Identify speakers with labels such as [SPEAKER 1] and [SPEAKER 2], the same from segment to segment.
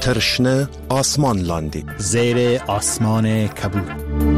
[SPEAKER 1] ترشنه آسمان لاندی
[SPEAKER 2] زیر آسمان کبود.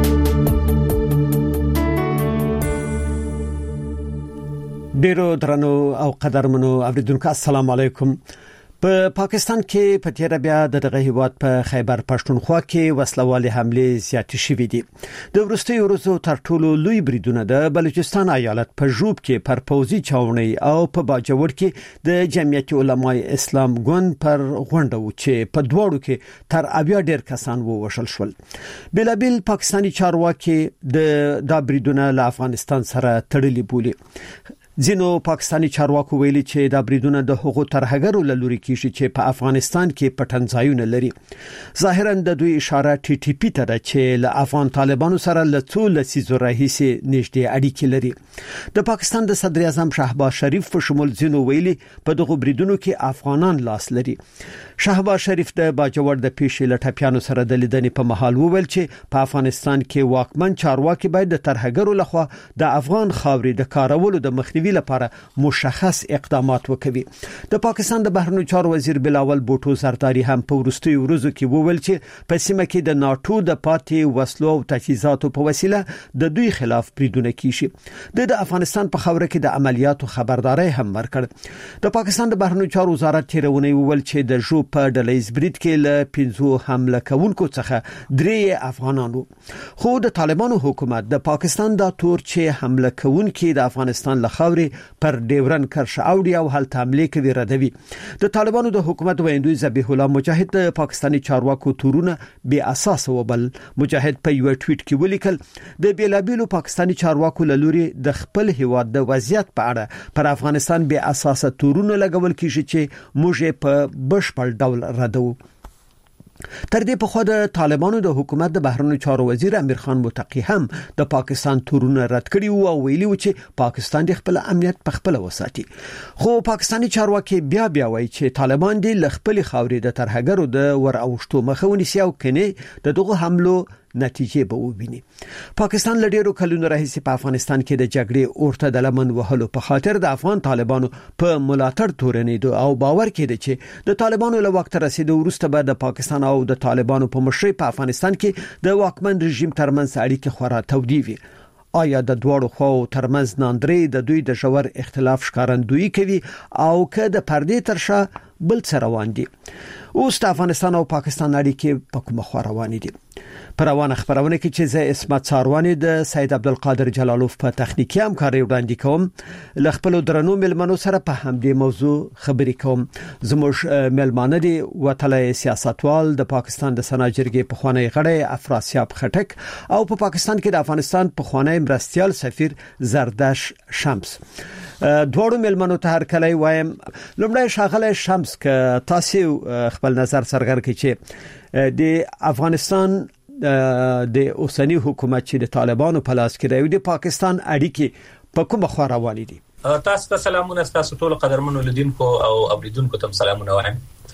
[SPEAKER 3] ډیرو درنو او قدرمنو اوریدونکو السلام علیکم. په پاکستان کې په تیر بیا دغه هیواد په خیبر پښتونخوا کې وسلوالې حمله زیات شوې دي. د ورستي ورځو تر ټولو لوی بریدونه د بلوچستان ایالت په جوب کې پر پوزي چاوني او په باجوړ کې د جمعیت علماء اسلام ګوند پر غونډه و چې په دواړو کې تر اویا ډیر کسان ووشل شول. بلابل پاکستانی چارواکي د بریدونه له افغانستان سره تړلي بولي. ځینو پاکستانی چارواکو ویلي چې د بریدونه د حقوقو ترهګرو لوري کیږي چې په افغانستان کې پټنځایونه لري. ظاهرا د دوی اشاره ټي ټي پی ته ده چې له افغان طالبانو سره له څو لسیزو راهیسې نږدې اړیکې لري. د پاکستان د صدر اعظم شهباز شریف په شمول ځینو ویلي په دغه بریدونو کې افغانان لاس لري. شهباز شریف د باجوړ د پیښې لټپیانو سره د لیدنې په محل وویل چې په افغانستان کې واکمن چارواکي باید د ترهګرو لخوا د افغان خاورې د کارولو د مخنیوي لپاره مشخص اقدامات وکوي. د پاکستان د بهرنیو چارو وزیر بلاول بوټو زرداری هم په ورستي ورځو کې وویل چې په سیمه کې د ناتو د پاتې وسلو او تجهیزاتو په وسیله د دوی خلاف بریدونه کیږي. د افغانستان په خوره کې د عملیاتو خبرداري هم ورکړ. د پاکستان د بهرنیو چارو وزارت تیرونه وویل چې د جو په ډلېز برید کې له 15 حمله کوونکو څخه 3 افغانانو. خو د طالبانو حکومت د پاکستان د تور چې حمله کوونکي د افغانستان له پر ډیورن کرښه اوړي او هلته حمله کوي ردوي. د طالبانو د حکومت ویندوی ذبیح الله مجاهد د پاکستانی چارواکو تورونه بې اساس وبل. مجاهد په یو ټویټ کې ولیکل د بیلابیلو پاکستانی چارواکو لوري د خپل هیواد د وضعیت په اړه پر افغانستان بې اساس تورونه لګول کیږي چې موږ په بشپړ ډول ردو. تر دې په خو د طالبانو د حکومت د بهرنیو چارو وزیر امیر خان متقی هم د پاکستان تورونه رد کړي او ویلي و چې پاکستان د خپل امنیت په خپل وساتي. خو پاکستانی چارواکي بیا وایي چې طالبان د خپل خاورې د ترهګرو د ور اوشتو مخه ونیسي او کني دغه حملو نتیجه به وویني. پاکستان لډیرو کلونو راهیسې په افغانستان کې د جګړې اورته د لمن وهلو په خاطر د افغان طالبانو په ملاتړ تورنیدو او باور کړي چې د طالبانو له وخت رسیدو وروسته به د پاکستان او د طالبانو په مشرۍ په افغانستان کې د واکمن رژیم ترمنځ اړیکې خورا تودې وي. آیا د دواړو خواو ترمنځ ناندري د دوی د ژور اختلاف ښکارندویي کوي او که د پردې ترشا بل څه روان دي؟ اوس د افغانستان او پاکستان اړیکې په کومه خوا روانې دي؟ پر روانه خبرونه کې چې زه اسمت ساروانی د سید عبدالقادر جلالوف په تخنیکی همکاري وړاندې کوم. ل خپل درنو ملمنو سره په همدې موضوع خبرې کوم. زموږ ملمانه دي وتلای سیاستوال د پاکستان د سنا جرګې په خوانی غړی افراسیاب خټک او په پاکستان کې د افغانستان په خوانی مرستيال سفیر زردش شمس. دوړو ملمنو ته هر کله وایم لومړی شاغله شمس ک تاسو خپل نظر څرګند کړئ چې د افغانستان د اوسنی حکومت چې د طالبانو په لاس کې دی د پاکستان اړیکې په کومه خوا روانې دي؟
[SPEAKER 4] تاسو ته سلامونه، تاسو ټول قدرمنو لیدونکو او اوریدونکو ته سلامونه وایم.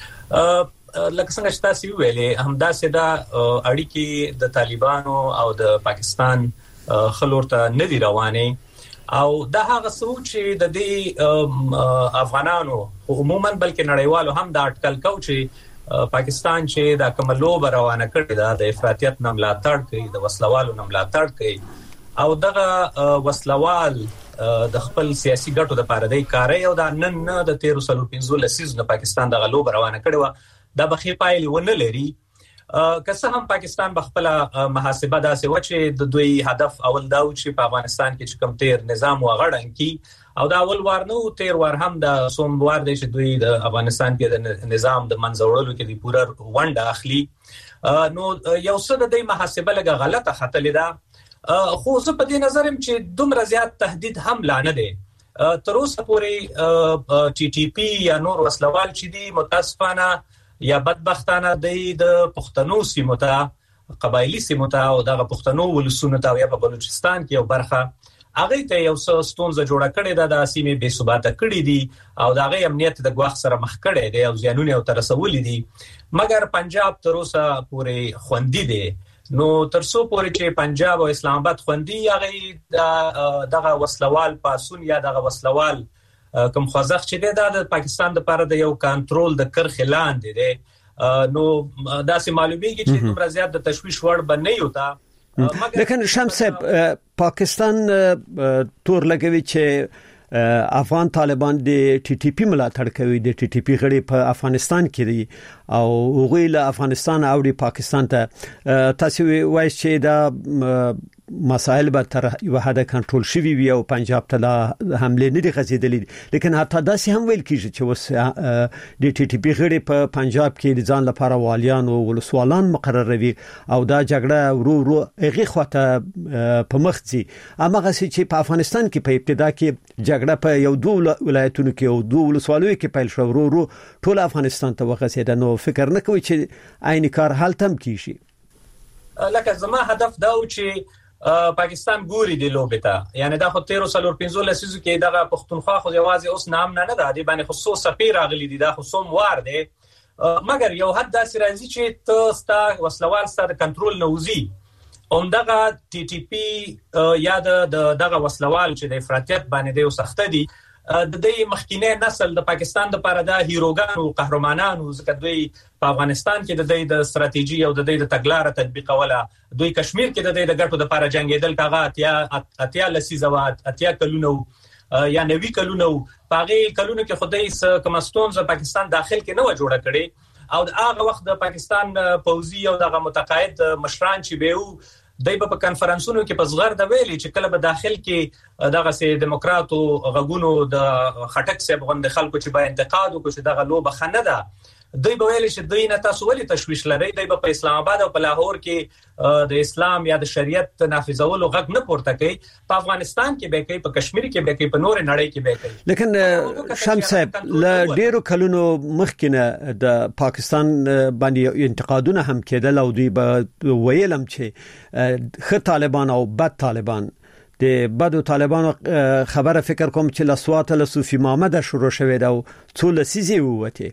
[SPEAKER 4] لکه څنګه چې تاسو ویلې همداسې دا اړیکې د طالبانو او د پاکستان خلور ته نه دی روانې او دا هغه څه چې د دې افغانانو عموما بلکې نړیوالو هم دا اټکل کو چې پاکستان چې د کوملو روانه کړی دا د افراطیت نه ملاتړ کوي، د وسلوالو نه ملاتړ کوي او دغه وسلوال د خپل سیاسي ګټو د پاره دی کاری او د نن نه د 1315 لسیزه پاکستان د غلوب روانه کړی و دا بخي پایلی ونه لري. که څه هم پاکستان بخپل محاسبه داسې و چې د دوی هدف اول دا و چې په افغانستان کې کوم تیر نظام وغړن کی او دا اول وارنو تیر وار هم د سوموار د چې دوی د افغانستان کې د نظام د منځوړلو کې د پوره ونډه اخلي. نو یو څه د دې محاسبه لګه غلطه خطلې ده. خو زه په دې نظرم چې دومره زیات تهدید هم لانه دي. تر اوسه پورې ټي ټي پی یا نور وسلوال چې دي متاسفانه یا بدبختانه د پښتنو سیمو ته قبایلی سیمو ته او د پښتنو ولسونو ته یا په بلوچستان کې یو برخه هغه ته یو څه ستونزه جوړه کړې ده، د سیمې بې ثباته کړې دي او د هغه امنیت د ګواښ سره مخ کړي دي او زیانونه او ترسول دي. مګر پنجاب تر اوسه پورې خوندي دي. نو ترڅو پورې چې پنجاب او اسلام آباد خوندي هغه دغه وسلوال پاسون یا دغه وسلوال کوم خوځښت چې د پاکستان لپاره د یو کنټرول د کرخ لاندې دی نو دا سه معلومیږي چې دومره زیات د تشویش وړ بنئ وتا
[SPEAKER 3] لیکن شمس پاکستان تور لګوي چې افغان طالبان د ټي ټي پی ملاتړ کوي د ټي ټي پی غړي په افغانستان کې دي او هغوی له افغانستان او د پاکستان ته تاسو وایي چې دا مسائل به تر یو حد کنټرول شوي وي او پنجاب ته حمله نه دي غځېدلې لیکن حتی دا سه هم ویل کیږي چې وس د ټي ټي پی غړي په پنجاب کې د ځان لپاره والیان او ولسوالان مقرروي او دا جګړه ورو هغه خواته په مخ ځي امغه چې په افغانستان کې په ابتدا کې جګړه په یو دوه ولایتونو کې او دوه ولسوالیو کې پیل شو ورو ټول افغانستان ته وغځېد نو فکر نه کوي چې عین کار حل تم کیږي
[SPEAKER 4] لکه زما هدف دا و چې پاکستان ګوري دی لوبته یعنی دا خو 1315 لسیزو کې دغه پښتونخوا خو یوازې اوس نام نه دی باندې خصوص سفیر اغلی دی دا خو سوم وار دی مګر یو حد داسې راځي چې ته ستا وسلوال ستاسو کنټرول نه وزي اومدغه ټي ټي پی یا دغه وسلوال چې د افراطیت باندې دی وسخته دي د دې مخکینه نسل د پاکستان د لپاره د هیروګانو قهرمانانو ځکه دوی په افغانستان کې د دې د ستراتیژي او د دې د تګلارې تطبیقوله دوی کشمیر کې د دې د ګټو لپاره جنگیدل کاغه اتیا لسیزوات اتیا کلونو یا 90 کلونو پاغي کلونو کې خدای کمستون ز پاکستان داخل کې نه و جوړه کړي او هغه وخت د پاکستان پوځي او دغه متقاعد مشران چې به دای په کانفرنسونو کې په صغر د ویلي چې کله به داخل کې دغه سي دیموکراتو غغونو د خټک سیب غوند خلکو چې به انتقاد وکړي چې دغه لوبه خنه ده دوی به ویل چې دوی نه تاسو ولې تشويش لري دوی په اسلام آباد او په لاهور کې د اسلام یا د شریعت نافذولو غږ نه پورته کوي په افغانستان کې به کوي په کشمیر کې به کوي په نور نړۍ کې به کوي
[SPEAKER 3] لیکن شمس صاحب ل ډیرو کلونو مخکنه د پاکستان باندې انتقادونه هم کېدل او دوی به ویلم چې خ طالبان او بد طالبان د بدو طالبانو خبره فکر کوم چې لسوات له صوفي محمد شروع شوه دا ټول سيزي وته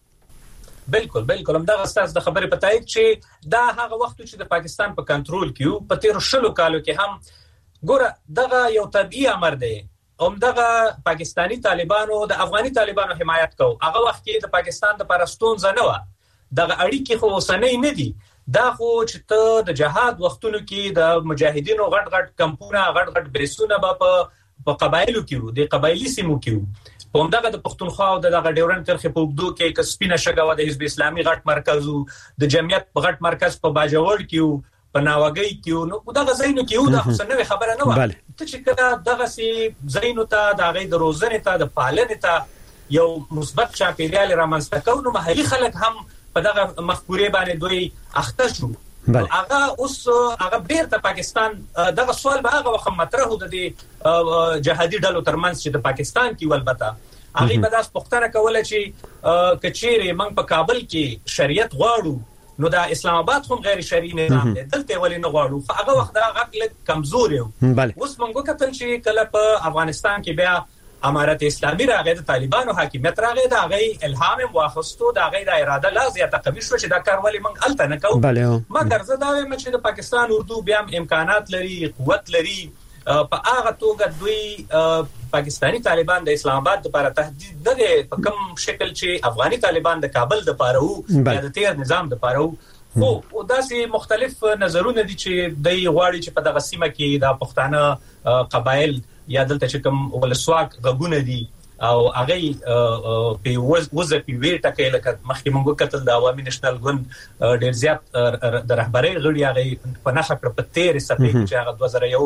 [SPEAKER 4] بالکل همدغه ستاسو د خبرې په تایید چې دا هغه وخت چې د پاکستان په کنټرول کې په 13 کالو کې هم ګوره دغه یو طبيعي امر دی همدغه پاکستانی طالبانو د افغاني طالبانو حمایت کو هغه وخت کې د پاکستان د پرستون زنه دغه اړیکې خو وسنۍ نه دي دا خو چې ته د جهاد وختونو کې د مجاهدینو غټ کمپونه غټ بریسونه په قبایلو کې د قبایلی سیمو کې همدغه د پښتونخوا او دغه ډیورن ترخه په وګدو کې کسبینه شګه د حزب اسلامي غټ مرکز د جمعیت غټ مرکز په باجوړ کې په ناوګي کې نو دغه زینو کې د حسنوي خبره نه و ته چې کله دغه سي زینو ته د غي د روزنه ته د پالنه ته یو مثبت چاپیریال رامنځته کول نو محلي خلک هم په دغه مفکورې باندې دوی اخته شو هغه اوس هغه بیرته پاکستان دغه سوال به هغه وخت مطرح د جهادي ډلو ترمنځ چې د پاکستان کې ولبته هغه به داس پختنه کوله چې کچيري موږ په کابل کې شریعت غواړو نو د اسلام آباد هم غیر شرعي نظام دی دلته ولې نه غواړو هغه وخت دا غږ کمزور یو اوس موږ کتل چې کله په افغانستان کې بیا امارت اسلامي راغی د طالبانو حاکمیت راغی دا غي الهام واخستو دا غي د اراده لا زیاته قوي شو چې دا کار ولې موږ الته نه کوو مګر زه دا وایم چې د پاکستان اردو بیا امکانات لري قوت لري په هغه توګه دوی پاکستانی طالبان د اسلام آباد لپاره تهدید نه په کوم شکل چې افغاني طالبان د کابل لپاره او د تیر نظام لپاره او داسې مختلف نظرونه دي چې د غواړي چې په دغه سیمه کې د پښتانه قبایل یا دلته چې کوم ولسواک غږونه دي او هغه په وظیفي ویټه کې لکه مخکې موږ کتل د عوامي نېشنل ګوند ډېر زیات د رهبرۍ غړي هغه په نشه کړ په 13 سپې چې هغه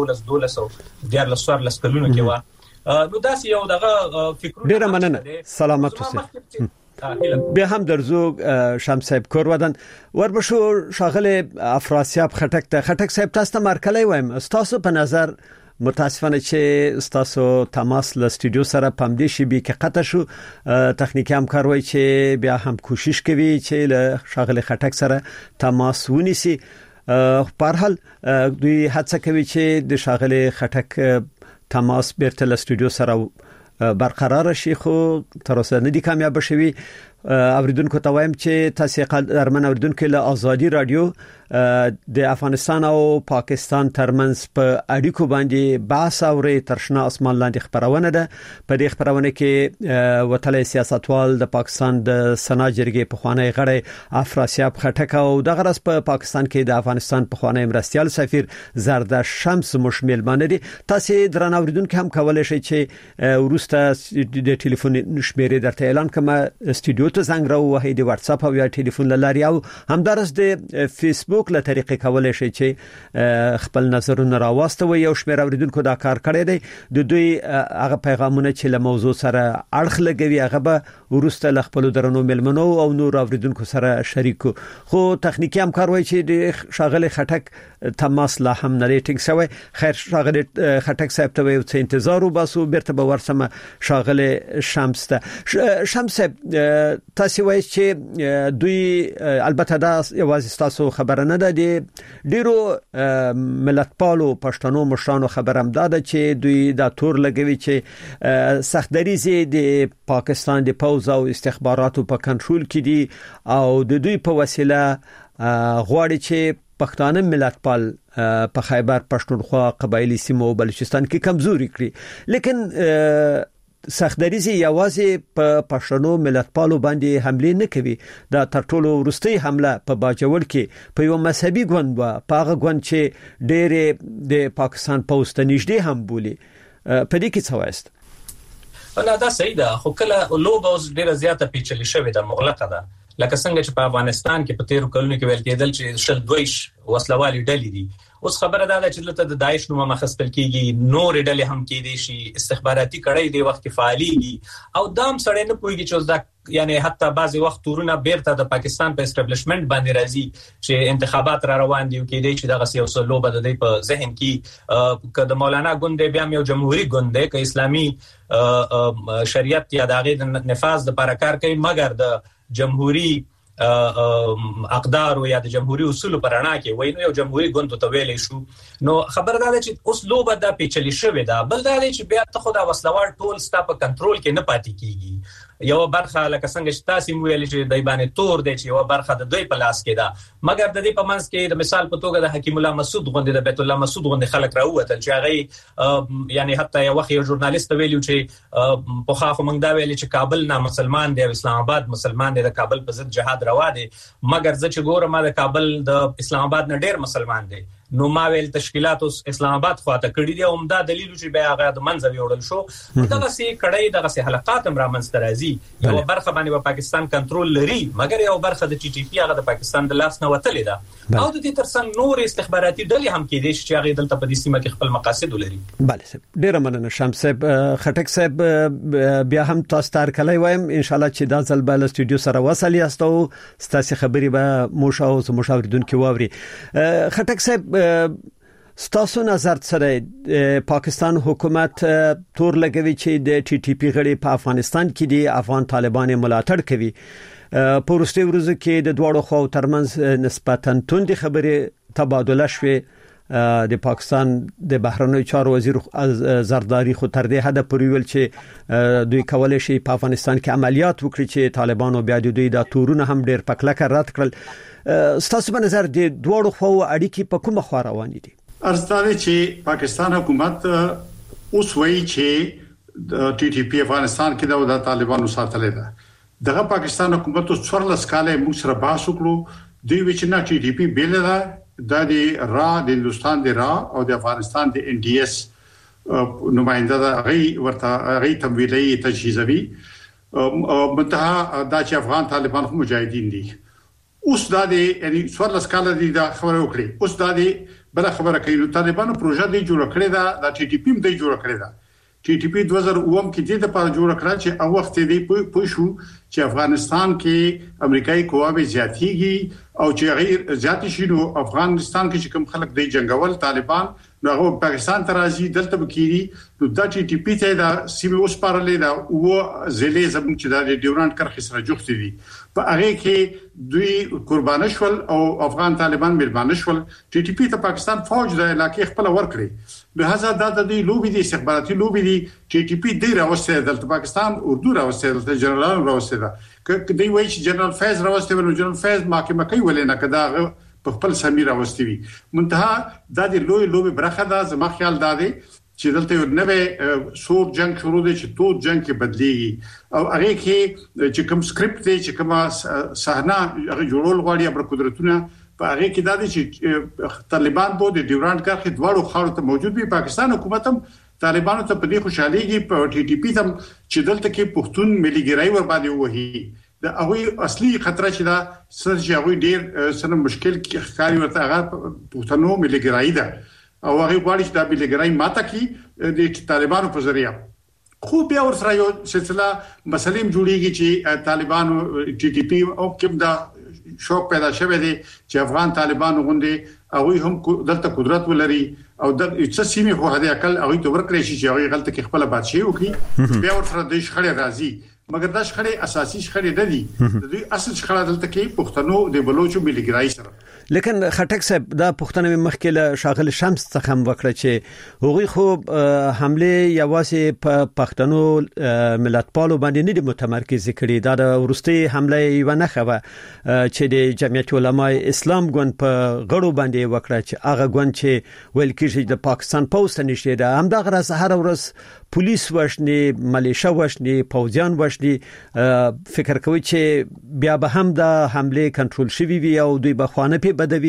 [SPEAKER 4] 2011 12 کلونو کې و نو داسې یو دغه فکرونه
[SPEAKER 3] ډېر مننه سلامت اوسئ بیا هم درزو شمس صاحب کور ودان وربشو شاغله افراسیاب خټک صاحب تاسو ته مرکلې وایم تاسو په نظر متاسفانه چې تاسو تماس له استودیو سره پمدې شي به کې قطع شو تخنیکی همکار وای چې بیا هم کوشش کوي چې له شاغله خټک سره تماس ونیسي په هر حال دوی هڅه کوي چې د شاغله خټک تماس بیرته له استودیو سره برقرار شي خو تر اوسه نه دي کامیاب شوي اوریدونکو ته وایم چې تاسو قدرمن اوریدونکو له ازادي رادیو د افغانستان او پاکستان ترمنځ په اړیکو باندې بحث اوري ترشنا اسمان لاندې خبرونه ده. په دې خبرونه کې وتلې سیاستوال د پاکستان د سنا جرګې په خوانی غړی افراسیاب خټک او د غرس په پاکستان کې د افغانستان په خوانی مرستيال سفیر زرده شمس مشمل باندې تاسو درنه اوریدونکو هم کولای شئ چې ورسته د ټلیفون شمیرې درته اعلان کوم استودیو ته زنګ راوهئ د واتس اپ او یا ټلیفون لاري او همدارس د فیسبوک له طریقې کولای شئ چې خپل نظرونه راوستوي او شمیر اوریدونکو دا کار کړی دی د دوی هغه پیغامونه چې له موضوع سره اړخ لګوي هغه به ورسته خپل درنو ملمنو او نور اوریدونکو سره شریکو. خو تخنیکی همکار وایي چې د شاغله خټک تماس لا هم نه ټینګ شوی. خیر شاغله خټک صاحب ته یو څه انتظار وباسو بیرته به ورسمه شاغله شمس ته. شمس تاسو وایي چې دوی البته دا یوازې تاسو خبره نه ده د ډیرو ملتپالو پښتنو مشرانو خبرم داده چې دوی دا تور لګوي چې سختدریزي د پاکستان د پوز او استخباراتو په کنټرول کې دي او د دوی په وسیله غواړي چې پښتانه ملتپال په خیبر پښتونخوا قبایلی سیمو او بلوچستان کې کمزوري کړي. لیکن سختدریزي یوازې په پښتنو ملتپالو باندې حمله نه کوي. دا تر ټولو وروستي حمله په باجوړ کې په یو مذهبي ګوند و په هغه ګوند چې ډېر د پاکستان پوسټ نږدې هم بولي. په دې کې څه وایست؟
[SPEAKER 4] نه دا صحیح ده خو کله لوبه اوس ډېر زیاته پیچلې شوې ده مغلقه ده لکه څنګه چې په افغانستان کې په 13 کلونو کې ویل کېدل چې شل دویش وسلوالي ډلې دي. اوس خبره ده چې دلته د داعش نوم مخستل کیږي نور ډلې هم کېدي شي استخباراتي کړي دی وخت فعاليږي او دام سړی نه پويږي چې اوس دا یعنی حتی بعضی وخت تورونه بیرته د پاکستان په اسټابلیشمنت باندې راځي چې انتخابات را روان دي او کېدي چې دغه سیاسي لوبه د دې په ذهن کې کله مولانا ګوند بیا یو جمهوریت ګوند دی ک اسلامي شریعت یا دغه نفاذ د پرکار کوي مګر د جمهوری اقدار او یا د جمهوریت اصول پرانا کې وای نو یو جمهوریت ګوند ته ویلې شو نو خبردار چې اوس لوبه د پیچلې شوې ده بل دا چې بیا ته خو دا وسلوال ټول ستا په کنټرول کې نه پاتې کیږي. یو برخه لکه څنګه چې تاسو ویل چې دای باندې تور دی چې یو برخه د دوی په لاس کې ده مګر د دې په منځ کې د مثال په توګه د حکیم الله مسعود غوندې د بیت الله مسعود غوندې خلک راووتل چې هغه یعنی حتی یو وخت یو ژورنالیست ویلو چې په خاصه موږ دا ویل چې کابل نه مسلمان دی او اسلام آباد مسلمان دی د کابل په ضد جهاد روا دی مګر زه چې ګورم د کابل د اسلام آباد نه ډیر مسلمان دی نو ما ویل تشکیلات اسلام آباد خواته کړی دی او دا دلیل چې بیا هغه د منځ ویوړل شو دغه سي کړی دغه سي حلقات هم را منځ ترازی یو برخه باندې په پاکستان کنټرول لري مګر یو برخه د ټي ټي پی هغه د پاکستان د لاس نه وتلې ده او د دې ترڅنګ نور استخباراتي ډلې هم کېدي چې هغه دلته په دې سیمه کې خپل مقاصد ولري.
[SPEAKER 3] بله ډیر مننه شمس صاحب. خټک صاحب بیا هم تاسو تر کله وایم ان شاء الله چې دا ځل بل استودیو سره وصل یاستو ستاسو خبري به موشاو مشاوردونکو واوري. خټک صاحب ستاسو نظر سره پاکستان حکومت تور لګوي چې د ټي ټي پی غړي په افغانستان کې دي افغان طالبان ملاتړ کوي په وروستي ورځو کې د دوړو خو ترمنځ نسبتاً توندې خبرې تبادله شوې د پاکستان د بهرنیو چارو وزیر زرداری خو تر دې حد پورې ویل چې دوی کولای شي په افغانستان کې عملیات وکړي چې طالبانو بیا د دوی د تورونه هم ډیر پکلکه رد کړل. ستاسو په نظر د دوړو خو اړیکې په کومه خوا روان دي؟
[SPEAKER 5] ارستاده چې پاکستان حکومت اوس وایي چې د ټي ټي پی افغانستان کې د طالبانو ساتلې ده دغه پاکستان حکومت اوس 14 کاله موږ سره بحث وکړو دوی وچ نه ټي ټي پی بیل ده د را د هندستان د را او د افغانستان د ان ډي اس نمائنده ده غي ورته غي تمویلي تجهیزوي منتها دا چې افغان طالبان هم مجاهدین دي اوس دا د یعنی 14 کاله دي دا خبره وکړي اوس دا د بل خبره کوي نو طالبانو پروژه دی جوړ کړی دا د ټي ټي پی دی جوړ کړی دا ټي ټي پی 2009 کې د لپاره جوړ کړی چې او وخت دی پوښو چې افغانستان کې امریکایي قواوې زیاتېږي او چې غیر زیات شي نو افغانستان کې کوم خلک دی جنگول طالبان نو هغه پاکستان ته راځي دلته بکیری نو د ټي ټي پی ته دا سیمه اوس پارلې دا او زلې زموږ چې د ډیورانت کرخه سره جوړ دي په هغه کې دوی قربانه شول او افغان طالبان ملمانه شول ټي ټي پی ته پاکستان فوج د علاقې خپل ورکړي به هزار د دې لوبي دي استخباراتي لوبي دي ټي ټي پی ډیر اوسه د پاکستان اردو راوسته د جنرال راوسته ک دی وایي چې جنرال فیض راوستي ول جنرال فیض محکمه کوي ولې نه کدا په خپل سمیر راوستي وي منتها د لوی برخه دا زما خیال دادي چې دلته یو نوې سور جنگ شروع دي چې تو جنگ کې بدليږي او هغه کې چې کوم سکرپټ دی چې کومه صحنه هغه جوړول غواړي پر قدرتونه په هغه کې دا دي چې طالبان بو د ډیورانډ کرښې دواړو خاورو ته موجود وي پاکستان حکومت هم طالبانو ته په دې خوشاليږي په ټي ټي پی تم چې دلته کې پښتون ملي ګرای ور باندې وਹੀ دا هغه اصلي خطر چې دا سره هغه ډیر سره مشکل ښکاری ورته هغه پښتنو ملي ګرای ده او هغه غواړي چې د بلګرای ماته کې د طالبانو په ذریعہ خو بیا ورسره یو سلسله مسلې جوړیږي چې طالبانو ټي ټي پی او کوم دا شوق پیدا شوه دي چې افغان طالبانو غونډه هغه هم دلته قدرت ولري او د څه سیمه خو هدا عقل هغه تو ورکړي شي چې هغه غلطه کې خپل بادشاہي وکړي بیا ورسره د شخړې راځي مګر دا شخړې اساسي شخړې نه دي د دوی اصل شخړه دلته کې پښتنو د بلوچو ملګری سره
[SPEAKER 3] لیکن خټک صاحب دا پښتنه مخکې له شاغل شمس څخه هم وکړه چې هغوی خو حمله یوازې په پښتنو ملتپالو باندې نه دي متمرکز کړي دا د ورستي حمله یو نه خو چې د جمعیت علماء اسلام ګوند په غړو باندې وکړه چې هغه ګوند چې ویل کېږي د پاکستان پوسټ نشي دا هم د غرض هر ورځ پولیس وشني ملیشیا وشني پوځیان وشني فکر کوي چې بیا به هم د حمله کنټرول شوي وي او دوی به خوانه په بدوي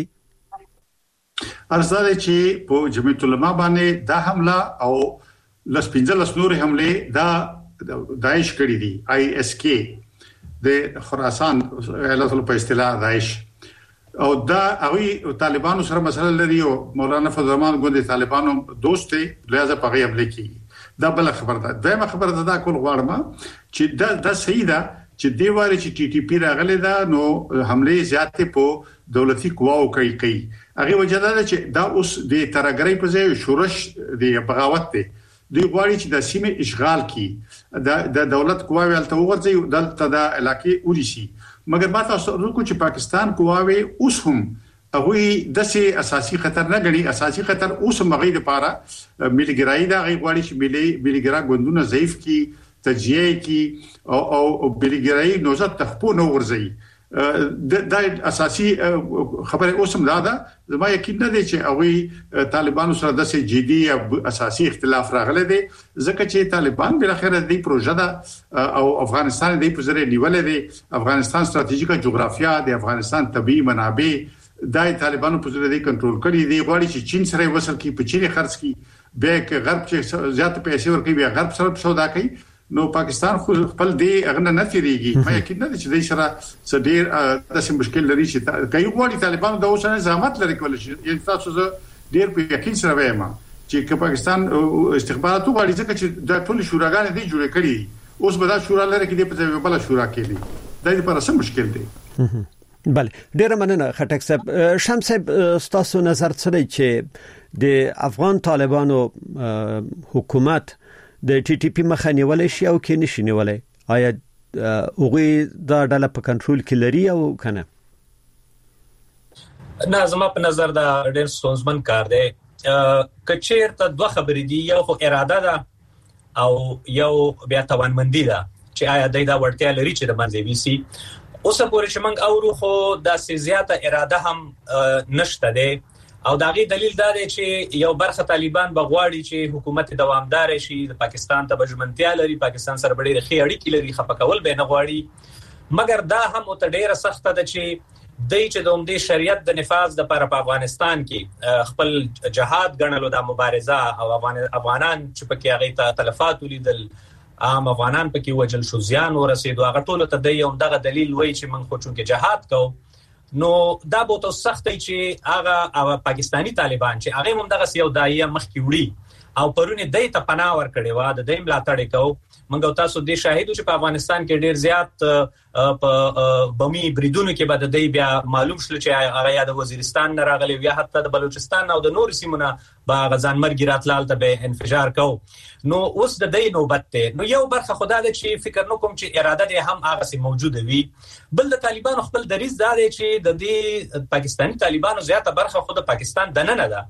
[SPEAKER 5] ارزاده چې په جمعیت علماء باندې دا حمله او لسپینځل نور حمله دا داعش کړی دي آی اس کې د خراسان ایالت په اصطلاح داعش او دا هغه طالبانو سره مسله لري او مولانا فضل الرحمن ګوند طالبانو دوست دی لہذا په غیب لیکي دا بل خبر ده دغه خبر ده دا کول غواړم چې دا صحیح ده چې دی واره چې ټي ټي پی راغله دا نو حمله زیاتې په دولتي قواو کوي هغه وجه ده چې دا اوس د ترګری په ځای شورش د بغاوت دی دوی غواړي چې د سیمه اشغال کړي د دولت قواوی الته وګرځي دلته د علاقې ودی مګر ما تاسو ورکو چې پاکستان قواوی اوس هم هغه د سي اساسي خطر نه غړي اساسي خطر اوس مغې لپاره ملګری دا غواړي چې ملګرا غوندونه ضعیف کی تجزیه کی او بلګرای نوزت تخپو نو ورځي د اساسي خبره اوسم دا زما یقین نه دی چې هغه طالبانو سره د جدي اساسي اختلاف راغله دي ځکه چې طالبان بل اخر د پروژه دا او افغانستان د پوزره نیولې دي افغانستان ستراتیژیکه جغرافیا د افغانستان طبي منابع د طالبانو پوزره دی کنټرول کړي دی غواړي چې چین سره وصل کی په چین خرڅ کی به کې غرب چې زیات پیسې ورکوي بیا غرب سره سودا کوي نو پاکستان خو خپل دی اغنه نه تیریږي ما یقین نه چې د سره صدیر د سم مشکل لري چې کوي غواړي طالبانو د اوسنه زحمت لري کول شي یعنی تاسو ډیر په یقین سره وایم چې پاکستان استخباراتو غواړي چې د ټول شوراګان دی جوړ کړي اوس به دا شورا لري کې په بل شورا کې دي دا لپاره سم مشکل دی
[SPEAKER 3] بله ډیر مننه خټک صاحب شمس صاحب تاسو نظر څه دی چې د افغان طالبانو حکومت د ټي ټي پی مخه نیولای شي او کې نشي نیولای آیا هغه دا ډله په کنټرول کې لري او کنه
[SPEAKER 4] نه زما په نظر دا ډېر ستونزمن کار دی کچیر ته دوه خبرې دي یو خو اراده ده او یو بیا توانمندي ده چې آیا دا وړتیا لري چې د منځوي وي اوس پورې چې موږ اورو خو د زیاته اراده هم نشته ده او داغي دلیل دا دی چې یو برخه طالبان بغواړي چې حکومت دوامدار شي د پاکستان ته بجمنتیا لري پاکستان سره ډېر ښه اړیکې لري خپکول به نه غواړي مګر دا هم ته ډېر سخت ده چې دای چې د عمدي شریعت د نفاذ د پر په افغانستان کې خپل جهاد غنلو د مبارزه او افغانان چې پکې هغه ته تلفات ولیدل عام افغانان پکې وجل شو زیان ورسېدو هغه ټول ته د یو دغه دلیل وایي چې من خو چونکه جهاد کو نو دا به تو سخت چې هغه پاکستانی طالبان چې هغه هم دغه یو دایې مخکې وړي او پرونه دای ته پناه ور کړی و د دیم ملاتړ کو منګو تاسو د شاهدو چې په افغانستان کې ډیر زیات په بمی بریدونو کې بعد د بیا معلوم شل چې هغه یا د وزیرستان نه راغلی یا حتی د بلوچستان او د نور سیمونه با غزان مرګ راتلال ته به انفجار کو نو اوس د دې نوبت ته نو یو برخه خدای د چې فکر نو کوم چې اراده دې هم هغه سي موجوده وي بل د طالبانو خپل دریز دا دی چې د دې پاکستانی طالبانو زیاته برخه خود پاکستان د نه ده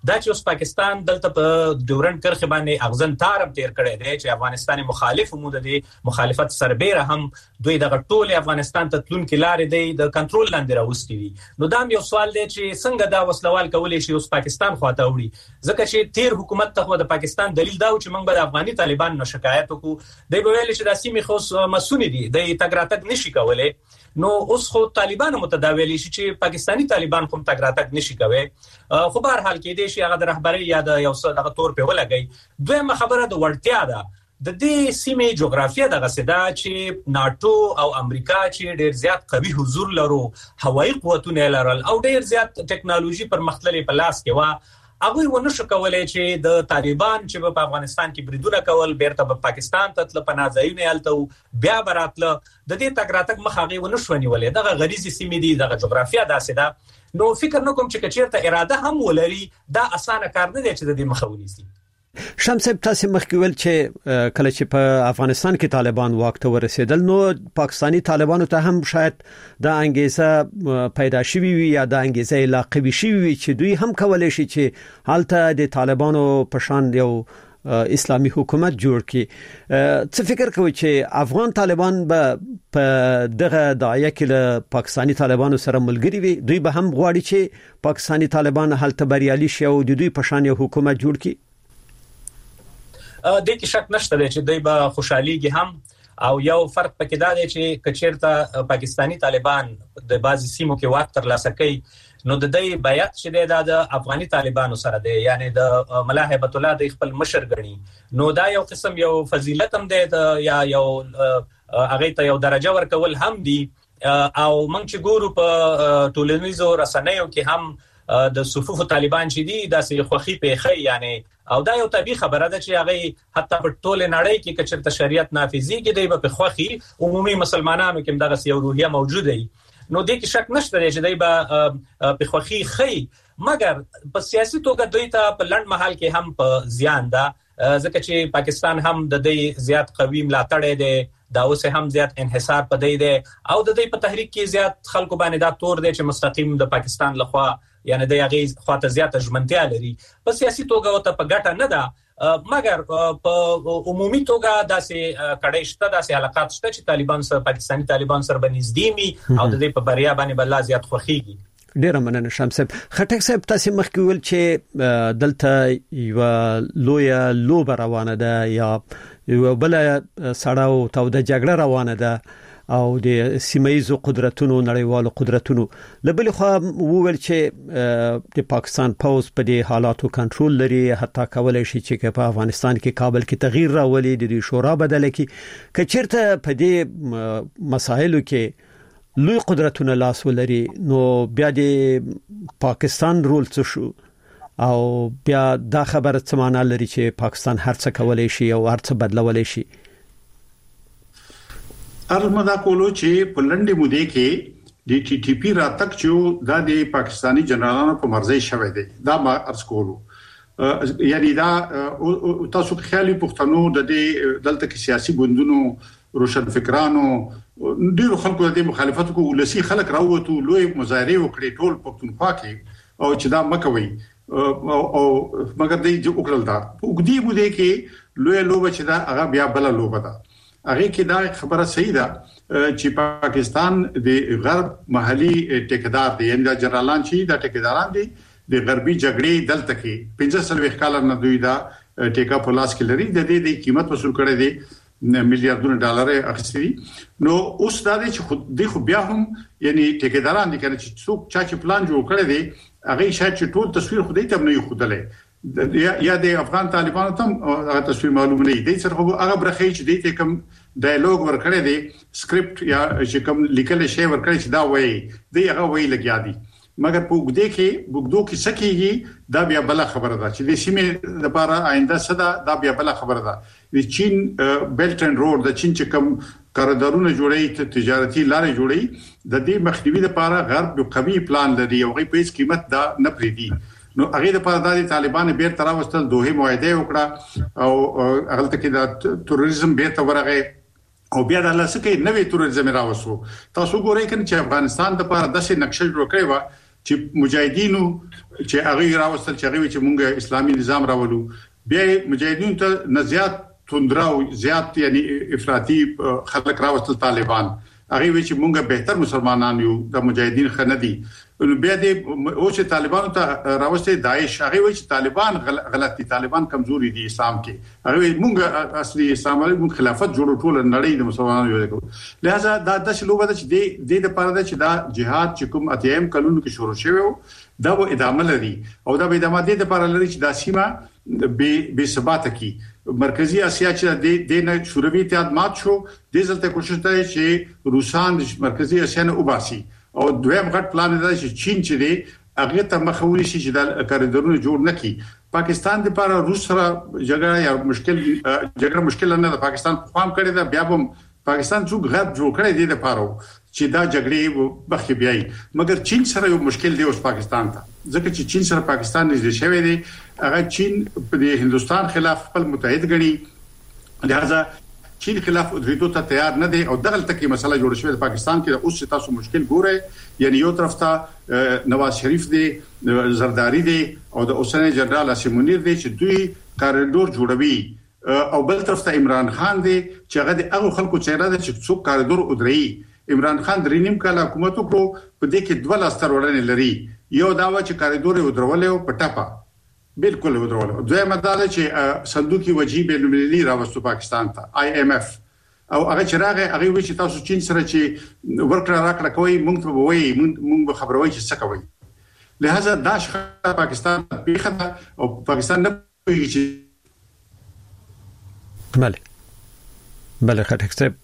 [SPEAKER 4] دا چې اوس پاکستان دلته په ډیورنډ کرښه باندې اغزن تارم تیر کړی دی چې افغانستان مخالف موده دی مخالفت سربېره هم دوی دغه ټول افغانستان ته تلونکي لارې دی د کنټرول لاندې راوستي دي. نو دا یو سوال دی چې څنګه دا وسلوال کولای شي اوس پاکستان خواته وړي ځکه چې تیر حکومت ته د پاکستان دلیل دا و چې موږ به افغاني طالبان نه شکایت وکړو دی به ویل چې د سیمې خو مسؤل دي د تګ راتګ نشي کولای. نو اوس خو طالبان متداولی شي چې پاکستانی طالبان کوم تګ راتګ نشي کوي خو بهر حال کې دي چې هغه د رهبری یا د یو څه دغه تور په ولګي. دویمه خبره د وړتیا ده د دې سیمې جغرافیه دغه سدا چې ناتو او امریکا چې ډیر زیات قوي حضور لرو هوایي قوتونه لرل او ډیر زیات ټکنالوژي پر مختلفه په لاس کې وا هغه ونه شو کولای چې د طالبان چې په افغانستان کې بریدونه کول بیرته په پاکستان ته تل پناځایونه یالته بیا براتله د دې تګ راتګ مخ هغه ونه شو نیولې دغه غریزي سیمې دي دغه جغرافیه داسې ده. نو فکر نکوم چې کچیرته اراده هم ولري دا اسانه کار نه دی چې د دې مخاوني سي.
[SPEAKER 3] شمس تاسو مخکې ویل چې کله چې په افغانستان کې طالبان واک ته ورسېدل نو پاکستانی طالبانو ته هم شاید د انګیزه پیدا شوي وي یا د انګیزه لا قوي شوي وي چې دوی هم کولای شي چې حالته د طالبانو په شان یو اسلامي حکومت جوړ کړي. څه فکر کوي چې افغان طالبان به په دغه داعیه کې له پاکستانی طالبانو سره ملګري وي دوی به هم غواړي چې پاکستانی طالبان حالته بریالي شي او د دوی په شان یو حکومت جوړ کړي؟
[SPEAKER 4] د کې شک نشته چې دوی به خوشحاليږي هم او یو فرق پکې دا دی چې کچیرته پاکستانی طالبان د بعضی سیمو کې واک ترلاسه کوي نو د دې بیعت چې د افغاني طالبانو سره دی یعنی د ملا هیبت الله د خپل مشر غني نو دا یو قسم یو فضیلت هم دی یا یو هغه ته یو درجه ورکول هم دی او موږ چې ګورو په ټولنیزو رسنیو کې هم د صفوف طالبان چې دي د سې خوخي پیخي یعنی او دا یو طبيعي خبره ده چې هغه حتی په ټوله نړۍ کې کچرته شریعت نافذي کې دی په خوخي عمومي مسلمانانو کې دغه یو روحیه موجوده وي نو د کې شک نشته چې دی به په خوخي خي مګر په سیاسي توګه دوی ته په لړ محل کې هم په زیان ده ځکه چې پاکستان هم د دې زیات قوي ملاتړ دی دا اوس هم زیات انحصار پدې دی او د دې په تحریک کې زیات خلکو باندې دا تور دی چې مستقیم د پاکستان لخوا یعنی د هغه خواته زیات ژمنتیا لري په سیاسي توګه او ته په ګټه نه ده مګر په عمومي توګه داسې کډې شته داسې حلقات شته چې طالبان سره پاکستاني طالبان سره بنزدې می او د دې په بریا باندې بل زیات خوخيږي.
[SPEAKER 3] ډیر مننه شمس صاحب. خټک صاحب تاسو مخکې ویل چې دلته یو لوی لوب روانه ده یا یو بل سړاو توده جګړه روانه ده او د سیمایي قدرتونو نړیوالو قدرتونو لبل خو وویل چې د پاکستان پوز په دې حالاتو کنټرول لري حتی کولای شي چې په افغانستان کې کابل کې تغییر راولي د شورا بدل کړي کچیرته په دې مسایلو کې لوی قدرتونه لاس ولري نو بیا د پاکستان رول څه شو او بیا دا خبره څه معنی لري چې پاکستان هر څه کولای شي او هر څه بدلولای شي.
[SPEAKER 5] ارمدا کولو چې په لنډه موده کې د ټي ټي پی راتګ چې دا د پاکستانی جنرالانو په مرزي شوه دی دا ما ارز کولو یعنی دا تاسو خیالي پښتنو د دلته کې سیاسي ګوندونو روشن فکرانو ډیرو خلکو د مخالفت کو ولسی خلک راوته لوی مظاهره وکړي ټول پښتونخوا کې او چې دا مکوي او مګر دې وکړل دا وګدي بده کې لوی لوب چې دا هغه بیا بل لوب ده هغه کې دا خبره صحیح ده چې پاکستان د غرب محلي ټیکدار دی یعنی د جنرالان چې د ټیکداران دي د غربي جګړې دلته کې 15 کال نه دوی دا ټیکا په لاس کې لري د دې قیمت وصول کړي دي میلیارډونه ډالر اخیستي نو اوس دا چې خو بیا هم یعنی ټیکداران دي کنه چې څوک چې پلان جوړ کړی دی هغه شاید چې ټول تصویر خو دې ته نه خودلې یا د افغان طالبانو ته هغه تصویر معلوم نه دی صرف هغه برخه چې دې ته کوم ډایالوګ ورکړی دی سکرپټ یا چې کوم لیکل شی ورکړی چې دا وایي دی هغه وایي لګیا دی مګر په وګدو کې سکیږي دا بیا بل خبره ده چې د سیمې لپاره آینده صدا دا بیا بل خبره ده د چین بیلټ اند روډ د چین چې کوم کاردارونه جوړي تجارتي لارې جوړي د دې مخنیوي لپاره غرب یو قوي پلان لري او غي په قیمت دا نه پریدي نو هغه لپاره د طالبان بیر تر واستل دوه معاهده وکړه او هغه کې د تروریزم به ته ورغه او بیا د الله سکه نوې تروریزم راوسو تاسو ګورئ کنه چې افغانستان د لپاره د نقشه جوړ کړی و چې مجاهدینو چې هغه راوستل چې هغه چې مونږ اسلامي نظام راولو بیا مجاهدینو ته نزيات توندراو زیات یعنی افراطي خلک راوستل طالبان هغه وی چې مونږ بهتر مسلمانان یو د مجاهدین خندي نو بیا دې او چې طالبانو ته راوستي داعش هغه وی چې طالبان غلط دي طالبان کمزوري دي اسلام کې هغه مونږ اصلي اسلام علیکم خلافت جوړ ټول نړۍ د مسلمانانو یو دی لہذا دا د شلوبه چې د لپاره چې دا جهاد چې کوم اتیم قانون کې شروع شوی دا و ادامه لري او دا به ادامه دي لپاره لري چې دا سیمه به ثبات کی مرکزی اسیا چې د نه شوروي اتحاد مات شو د ځلته کوشش کوي چې روسان د مرکزی اسیا نه وباسي او دویم غټ پلان دی چې چین چې دی هغه ته مخاوري شي چې د کاریدورونو جوړ نکړي پاکستان د لپاره روس سره جګړه مشکل نه ده پاکستان خام کړی دا بیا هم پاکستان څو غرب جوړ کړی دی د لپاره چې دا جګړې بخې بیاي مګر چین سره یو مشکل دی اوس پاکستان ته ځکه چې چین سره پاکستان نږدې شوی دی هغه چین په هندستان خلاف خپل متحد ګڼي لہذا چین خلاف درېدو ته تیار نه دی او دغه تکي مسله جوړ شوې د پاکستان کې اوس تاسو مشکل ګوره یعنی یو طرف ته نواز شریف دی زرداری دی او د اوسنۍ جنرال اسیم منیر دی چې دوی کاریډور جوړوي او بل طرف ته عمران خان دی چې هغه د هغه خلکو چهره ده چې څوک کاریډور ودرې عمران خان درینیم کال حکومت وکړو په دې کې دوه لاستر وړاندې لري یو دا و چې کاریډور ودرولې په ټاپا بالکل ودرولې دوی مداله چې صندوقي وجیب المللي راوستو پاکستان ته IMF او هغه چې راغی هغه وی چې تاسو چین سره چې ورکړه راکړه کوي مونږ ته وایي مونږ خبروي چې څه کوي لہذا داش پاکستان پیخه او پاکستان نه کوي چې
[SPEAKER 3] بله خټک صاحب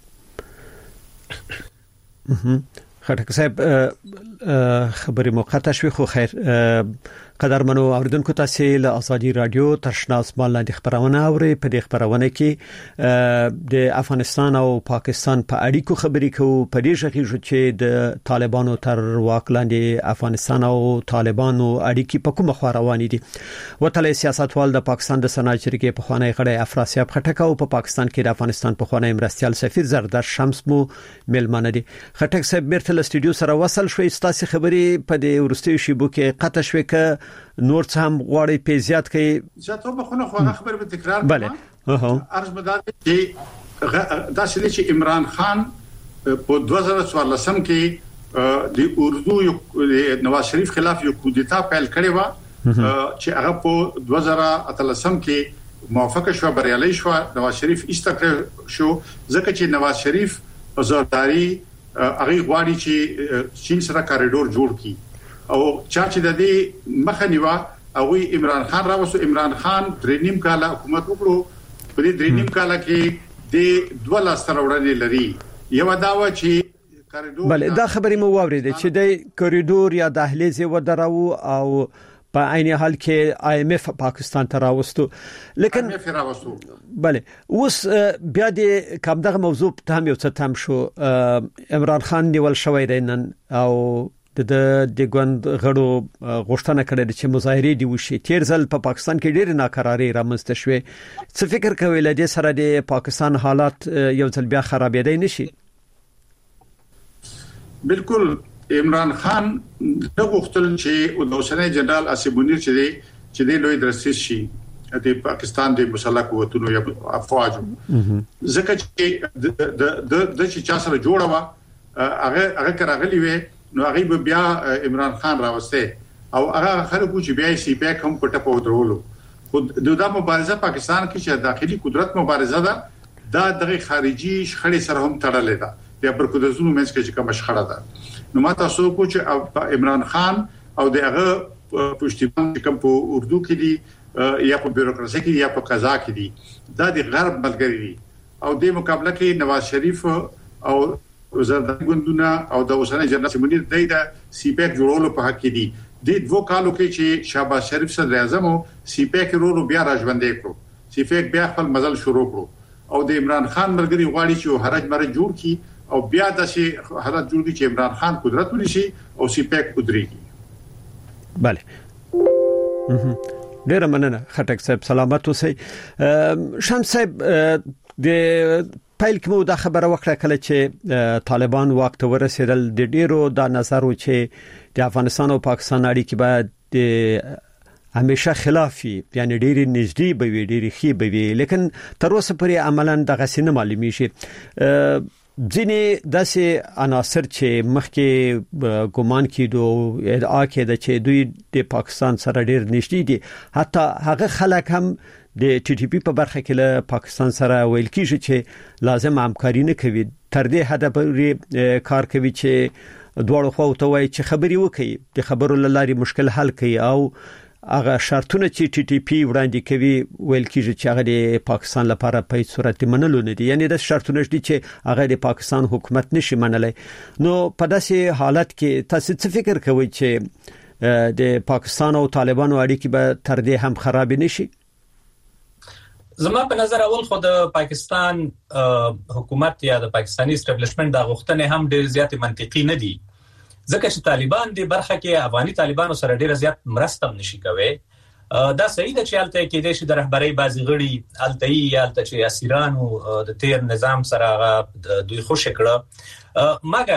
[SPEAKER 3] خټک صاحب خبرې موقته شوي خو خیر قدرمنو اوریدونکو تاسو له ازادي رادیو ترشنا اسمان لاندې خبرونه اوري په دې خبرونه کې د افغانستان او پاکستان په اړیکو خبرې کوو په دې ژغې چې د طالبانو تر واک لاندې افغانستان او طالبانو اړیکې په کومه خوا روانې دي وتلې سیاستوال د پاکستان د صنعت شرکت په خوانی غړي افراسیاب خټک او په پاکستان کې د افغانستان په خوانی مرستيال سفیر زردار شمس مو ملمنه دي خټک صاحب بیرته له استودیو سره وصل شوي ستاسو خبرې په دې ورستي شیبو کې قطع شوي ک نور څه هم غواړي په زیات کې
[SPEAKER 5] زیاتو په خونه خو خبر به تکرار
[SPEAKER 3] بله
[SPEAKER 5] ارز مدار چې دا چې عمران خان په 2014 کې د اردو یو نواز شریف خلاف یو کودتا پیل کړی و چې هغه په 2013 کې موافقه شو بریالي شو نواز شریف استقرار شو ځکه چې نواز شریف زرداری هغه غواړي چې چین سره کاریډور جوړ کړي او چا چې د دې مخنیوا او عمران خان راوسو عمران خان درینیم کاله حکومت وکړو په دې درینیم کاله کې د دوه لاستر وړاندې لري یو دا و چې کاریډور
[SPEAKER 3] بله دا خبرې مو واورید چې د کاریډور یا دهلیز و دراو او په عین حال کې IMF پاکستان ته راوستو لیکن بله اوس بیا د کوم دغه موضوع ته هم یو څه تم شو عمران خان نیول شوی دی نن او د ګوند غړو غوښتنه کړې چې مظاهره دی وشي تیر ځل په پاکستان کې ډېر ناکراری رامنځته شوې څه فکر کوي لدې سره د پاکستان حالات یو ځل بیا خرابېدای نشي
[SPEAKER 5] بالکل عمران خان د غوښتل چې د اوسنۍ جنرال اسیم منیر چې د لوی درسیس شي د پاکستان د مسلح قوتونو یا افواج ځکه چې د چې چا سره جوړه وا هغه کراغلی وي نو هغه بیا عمران خان راوسته او هغه خلکو چې بیا سی پیک هم پټه په درولو خو د مبارزه پاکستان کې چې داخلي قدرت مبارزه ده د خارجي شخړې سره هم تړلې ده د برکودزونو منځ کې کوم شخړه ده نو ما تاسو کو چې عمران خان او دغه پښتیبان کوم په اردو کې دي یا په بیروکراسي کې یا په قضا کې دي دا د غرب ملګری دي او د مقابله کې نواز شریف او وزارت ګوندونه او د اوسنۍ جنرال سیمونیر د سی پیک جوړولو په حق کې دي د دوه کالو کې چې شهباز شریف صدر اعظم او سی پیک ورو بیا راځوندې کړو سی پیک بیا خپل مزل شروع کړو او د عمران خان مرګري غواړي چې هرج مرج جوړ کړي او بیا د شي حالت جوړ کړي چې عمران خان قدرت ونشي او سی پیک ودرېږي
[SPEAKER 3] bale ډیر مننه خټک صاحب سلامت اوسئ شمس صاحب د پایل کې مو دا خبره وکړه کله چې طالبان واک ته ورسېدل د ډیرو دا نظر و چې د افغانستان او پاکستان اړیکې باید همیشه خلافي یعنی ډیری نږدې به وي ډیری خي به وي لیکن تر اوسه پورې عملاً دغه څه نه معلومي شي ځینې داسې عناصر چې مخکې ګومان کېدو ادعا کېده چې دوی د پاکستان سره ډیر نږدې دي حتی هغه خلک هم د ټي ټي پی په برخه کې له پاکستان سره ویل کیږي چې لازم همکاري نه کوي تر دې حد پورې کار کوي چې دواړو خواو ته وایي چې خبري وکړي د خبرو لاري مشکل حل کړي او هغه شرطونه چې ټي ټي پی وړاندې کوي ویل کیږي چې هغه د پاکستان لپاره په هیڅ صورت منلو نه دي یعنی د شرطونه چې هغه د پاکستان حکومت نشي منلای نو په داسې حالت کې تاسو څه فکر کوئ چې د پاکستان او طالبانو اړیکې به تر دې هم خراب نشي
[SPEAKER 4] زما په نظر اول خو د پاکستان حکومت یا د پاکستاني اسټابلیشمنت د غوښتنې هم ډېر زیات منطقي نه دي ځکه چې طالبان د برخه کې افغاني طالبانو سره ډېر زیات مرسته نشي کوي دا صحیح ده چې الته کې د شي د رهبرۍ بازي غړي الته چې اسیرانو د تیر نظام سره دوی خوش کړه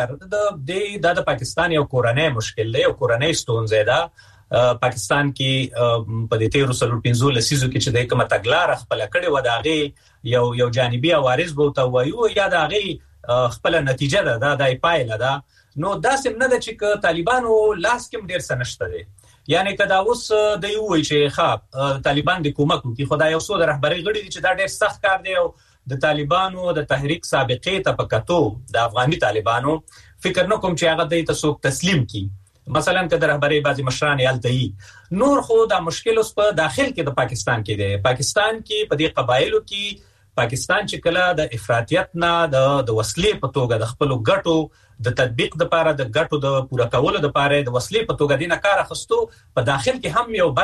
[SPEAKER 4] مګر د پاکستان یو کورنۍ مشکل دی او کورنۍ ستونزه ده پاکستان کې په دې تیرو سلو 15 لسیزو کې چې د کومه تګلار خپل کړي و داغه یو جانبي عوارض بوته وایو یا داغه خپل نتیجه ده د پایله ده نو دا سم نه ده چې طالبانو لاس کې ډیر سنشته دي یعنی کدا اوس د یو وی چې طالبان د کومک کوي خدای یو څو د رهبرۍ غړي چې دا ډیر سخت کار دی او د طالبانو د تحریک سابقه ته پکاتو د افغاني طالبانو فکر نه کوم چې هغه د تسوق تسلیم کی مثلا کده رهبرۍ بعضی مشران یالتهي نور خو دا مشکل اوس په داخل کې د پاکستان کې دی پاکستان کې په دې قبایلو کې پاکستان چې کله د افراطیت نه د وسلې په توګه د خپل ګټو د تطبیق لپاره د ګټو د پوره کولو لپاره د وسلې په توګه دینه کار اخستو په داخل کې هم یو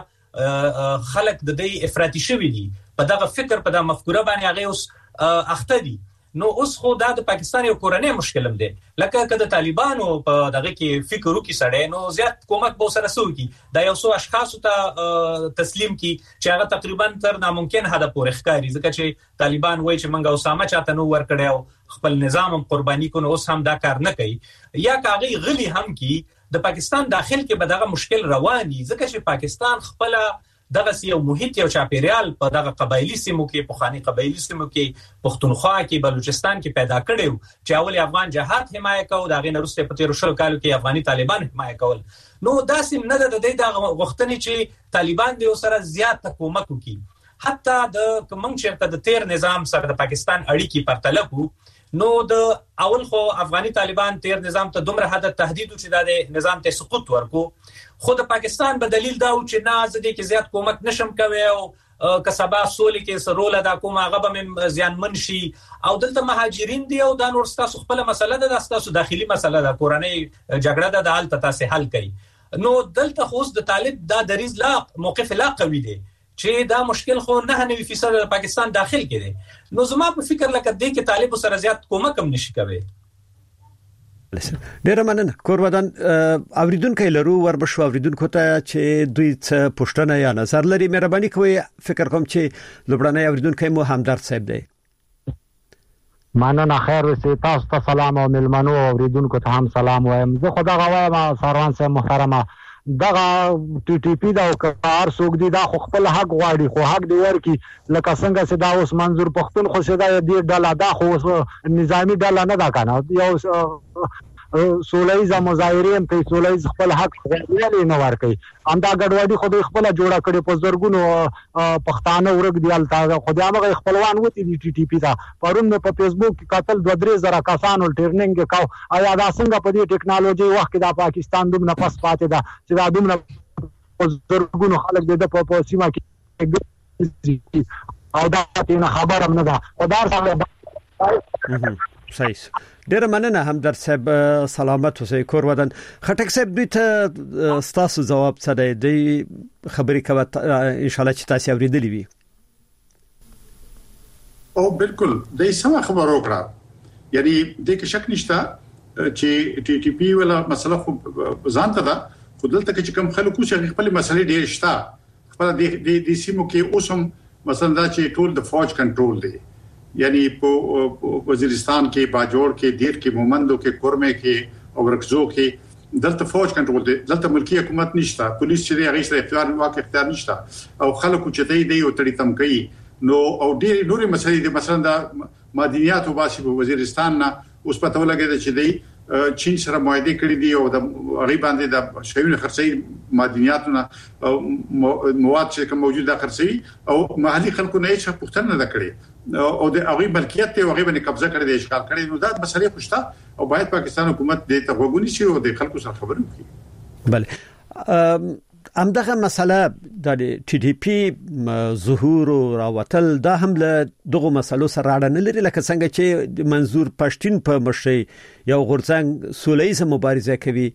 [SPEAKER 4] برخه خلک د دې افراطي شوی دي په دغه فکر په دغه مفکوره باندې هغه اوس اخته دي نو اوس خو دا د پاکستان یو کورنۍ مشکل هم دی لکه کده طالبانو په دغه کې فکر وکړي سړی نو زیات کومک به سره سوي دا یو څو اشخاص ته تسلیم کی چې هغه تقریبا تر ناممکن حد پورې ښکاری ځکه چې طالبان وایي چې منګه اسامه چاته نو ور کړیو خپل نظام هم قرباني کونه اوس هم دا کار نه کوي یا کاغي غلي هم کی د پاکستان داخل کې به دغه مشکل رواني ځکه چې پاکستان خپل دغه یو محیط یو چاپیریال په دغه قبایلی سیمو کې پخوانی قبایلی سیمو کې پښتونخوا کې بلوچستان کې پیدا کړو چې اول افغان جهاد حمایه کوي دغه نورسته په تیر شل کالو کې افغاني طالبان حمایه کول نو داسې نه ده د دغه غوښتنې چې طالبان د سره زیات کومک وکړي حتی د کوم چې د تیر نظام سره د پاکستان اړیکی پرتلکو نو د اول خو افغاني طالبان تیر نظام ته دومره حد تهدید چې د نظام ته سقوط ورکو خود پاکستان به دلیل دا چې نه زده کې زیات کومک نشم کوي او کسبا سولې کې سروله دا کومه غبه زیان منشي او دلته مهاجرین دی او دا نور ستاسو خپل مسله ده ستاسو داخلي مسله ده کورنۍ جګړه ده د حالت تاسو حل کړي نو دلته خو د طالب دا دریز لا موقف لا قوي دی چې دا مشکل خو 99% د پاکستان داخل کې دی نو زما په فکر لکه دی کې طالب سره زیات کومک هم نشي کوي
[SPEAKER 3] ډیر مننه کورودان اوریدونکو لرو وربشو اوریدونکو ته چې دوی څه پوښتنه یا نظر لري مهرباني کوئ فکر کوم چې لوبړنۍ اوریدونکو مو همدرد صاحب دی
[SPEAKER 6] مننه خیر وسه تاسو ته سلام او ملمنو اوریدونکو ته هم سلام وایم زه خدا غوایم سروان صاحب محترمه دغه ټي ټي پی دا کار سوق دي دا خپل حق غواړي خو حق دی ورکی لکه څنګه چې دا اوس منظور پښتون خو شدا دی ډله دا خو نظامی ډله نه دا کنه یو سولایز مظاهرین په سولایز خپل حق غواړي نه ورکي اندا ګډوډي خو خپل جوړه کړي په زرګونو پښتانه ورګ دی الته خو دا هغه خپلوان وتی دي ټي ټي پی دا پرون په فیسبوک کې قتل 2-3 زره کسانو ټریننګ کاو ایا دا څنګه په دې ټیکنالوژي وخت کې دا پاکستان دومره پس پاتې ده چې دا دومره زرګونو خلک د په سیمه کې او دا ته خبر هم نه ده خدای سره
[SPEAKER 3] صحیح ډیر مننه همدرد صاحب سلامت اوسئ کورودان خټک صاحب دوی ته ستاسو جواب څه دی خبرې کوي ان شاء الله چې تاسو اوریدلی وي
[SPEAKER 5] او بالکل د سم خبرو کړه یعنی د کې شک نشته چې ټي ټي پی ولا مسله خو ځانته ده خو دلته چې کوم خلکو چې خپل مسلې ډیر شته خپل د سیمو کې اوسم مثلا دا چې ټول د فوج کنټرول دی یعنی په وزیرستان کې باجوړ کې دیر کې مومندو کې کورمه کې او ورکزو کې دلته فوج کنټرول دي دلته ملکی حکومت نشته پولیس چې هغه سره اختیار نشته او خلکو چې دی او تړي تم کوي نو او ډېری نوري مسلې دي مثلا د مدنیات او باسي په وزیرستان نه اوس پته ولګی چې دی چین سره معاهده کړی دی او د غریب باندې د شیونه خرڅي مدنیاتونه مواد چې کوم موجوده خرڅي او محلي خلکو نه هیڅ پوښتنه نه کړي او د هغه ملکیت او هغه باندې قبضه کړی دی اشغال کړی نو دا مسلې خوشته او باید پاکستان حکومت دې ته وګوري چې او د خلکو سره خبرې وکړي.
[SPEAKER 3] بله همدغه مسله د ټي ټي پی ظهور او راوتل دا هم له دغه مسلو سره اړه نه لري لکه څنګه چې منظور پښتين په مشرۍ یو غورځنګ سولېزه مبارزه کوي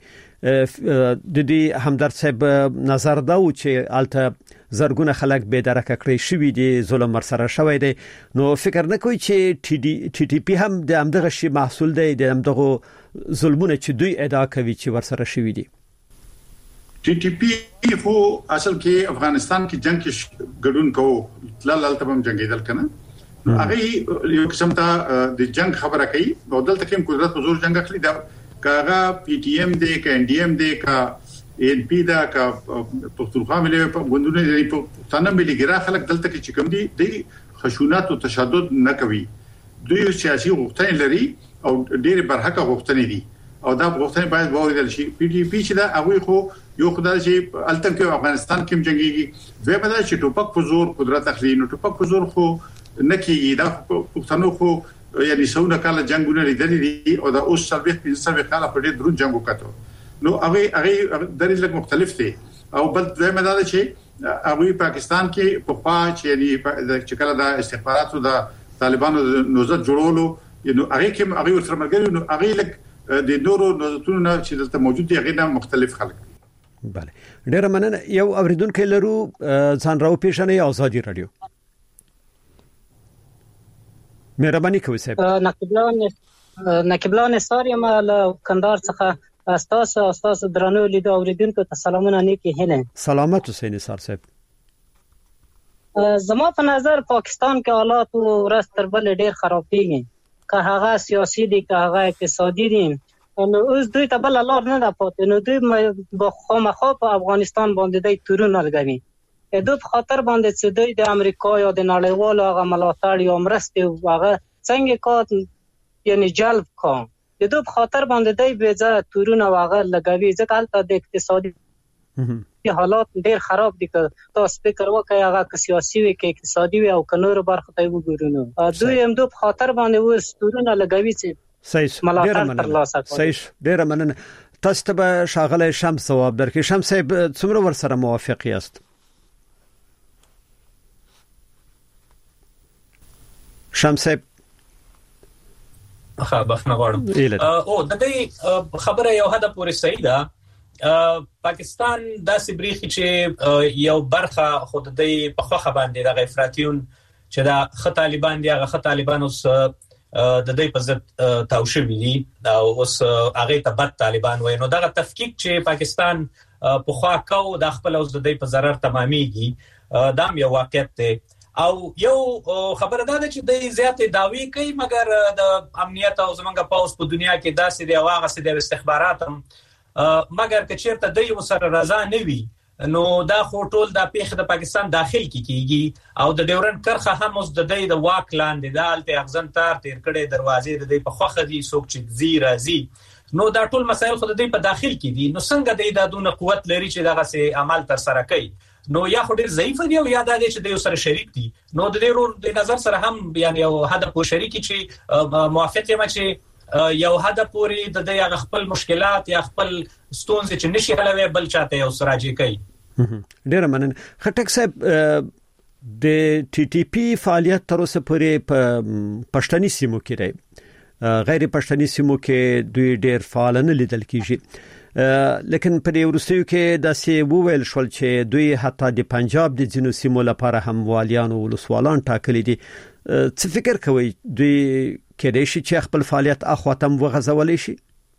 [SPEAKER 3] د دې همدرد صاحب نظر دا و چې الته زرګونه خلک به درک کړی شوی دي ظلم ورسره شوی دی نو فکر نه کوي چې ټي ټي پی هم د همدغه شی محصول دی د همدغه ظلمونه چې دوی ادا کوي چې ورسره شوی دي.
[SPEAKER 5] ټي ټي پی خو اصل کې افغانستان کې جنگ کې ګډون کوو تلل تبم جنگیدل کنه هغه یو قسم ته د جنگ خبره کوي او دلته کوم قدرت حضور جنگ اخلي دا کاغه پی ټی ایم دی کا ان ډي ایم دی کا ان پی دا کا پښتونخوا ملي په غوندونه دی په تنه ملي ګرا خلک دلته کې کوم دي د خشونات او تشدد نه کوي دوی سیاسي غوښتنې لري او ډېر برحقه غوښتنې دي او دا غوښتنې باید واوریدل شي. پی ټي پی چې دا هغه خو یو خدای چې الته کې افغانستان کې جنگيږي دوی به دا چې ټوپک په زور قدرت اخلي نو ټوپک په زور خو نه کیږي دا پښتنو خو یعنی څونه کال جنگونه لیدل دي او دا اوس سرویس کال په ډېر درو جنگ وکړو نو هغه درې لږ مختلف دي او بل دوی به دا چې هغه پاکستان کې په خوا چې کله د استخباراتو د طالبانو نوزت جوړولو نو هغه کې هغه ورسره مرګ نو هغه لږ د نورو نوزتونو چې دلته موجود دي هغه مختلف خلک.
[SPEAKER 3] بله ډیر مننه یو اوریدونکو لرو ځان راو پیښنه آزادي رادیو مهرباني کوئ صاحب
[SPEAKER 7] نقیبلان ساریم له کندهار څخه استاد درنو لیدو اوریدونکو ته سلامونه نیکی هله
[SPEAKER 3] سلامت حسین سار صاحب.
[SPEAKER 7] زما په نظر پاکستان کې حالات ورځ تر بل ډیر خرابېږي که هغه سیاسي دي که هغه اقتصادي دي نو اوس دوی ته بل لار نه ده پاتې نو دوی با خامخا په افغانستان باندې د تورونه لګوي دوی په خاطر باندې چې دوی د امریکا یا د نړیوالو هغه ملاتړ یا مرستې هغه څنګه کا یعنی جلب کا دوی په خاطر باندې دوی به ځا تورونه هغه لګوي ځکه حالت د اقتصادي حالات ډیر خراب دي که تاسو فکر وکړئ هغه سیاسي وي که اقتصادي وي او کنور برخه ته وګورئ دوی هم دوی په خاطر باندې وس تورونه لګوي چې
[SPEAKER 3] صحیح ډیر مننه تاسو ته شاغله شمس جواب درکې شمس صاحب څومره ور سره موافق یاست؟ شمس صاحب
[SPEAKER 4] بخښنه غواړم او د دې خبره یو حد پورې صحیح ده پاکستان داسې بریخي چې یو برخه خود د پخوخه باندې د غفراتیون چې د خ طالبان دی هغه طالبان اوس د دې په ضد تاوشوي دي او اوس هغه ته بد طالبان وای نو دا تفکیک چې پاکستان په خوا کو د خپل اوس د دې په ضرر تمامېږي دا یو واقعیت دی او یو خبره ده چې د زیاتې داوی کوي مګر د امنیت او زمونږ پاوس په دنیا کې داسې دی واغه سي د استخبارات مګر که چیرته د یو سره رضا نه وي نو دا خو ټول د پیښه د پاکستان داخل کیږي او د ډیورن کرخه هم اوس د دې د واک لاندې د الته اغزن تار تیر کړي دروازې د دې په خوخه دي سوق چې زیرازي نو دا ټول مسایل خو د دې په داخل کې دي نو څنګه د دونه قوت لري چې دغه سي عمل تر سره کوي نو یا خو ډیر ضعیف دی او یا د دې چې د یو سره شریک دي نو د دې رول د نظر سره هم یعنی یو هدف او شریکی چې موافق یم چې یو هدف پوری د دې خپل مشکلات یا خپل ستونزې چې نشي حلوي بل چاته یو سراجي کوي.
[SPEAKER 3] ډیر مننه خټک صاحب د ټي ټي پی فعالیت تر اوسه پورې په پښتني سیمو کې دی غیر پښتني سیمو کې دوی ډیر فعال نه لیدل کیږي لیکن په دې ورستیو کې د سی وویل شول چې دوی حتی د پنجاب د ځینو سیمو لپاره هم والیان او ولسوالان ټاکلي دي څه فکر کوي دوی کېدای شي چې خپل فعالیت اخواتم وغځولې شي؟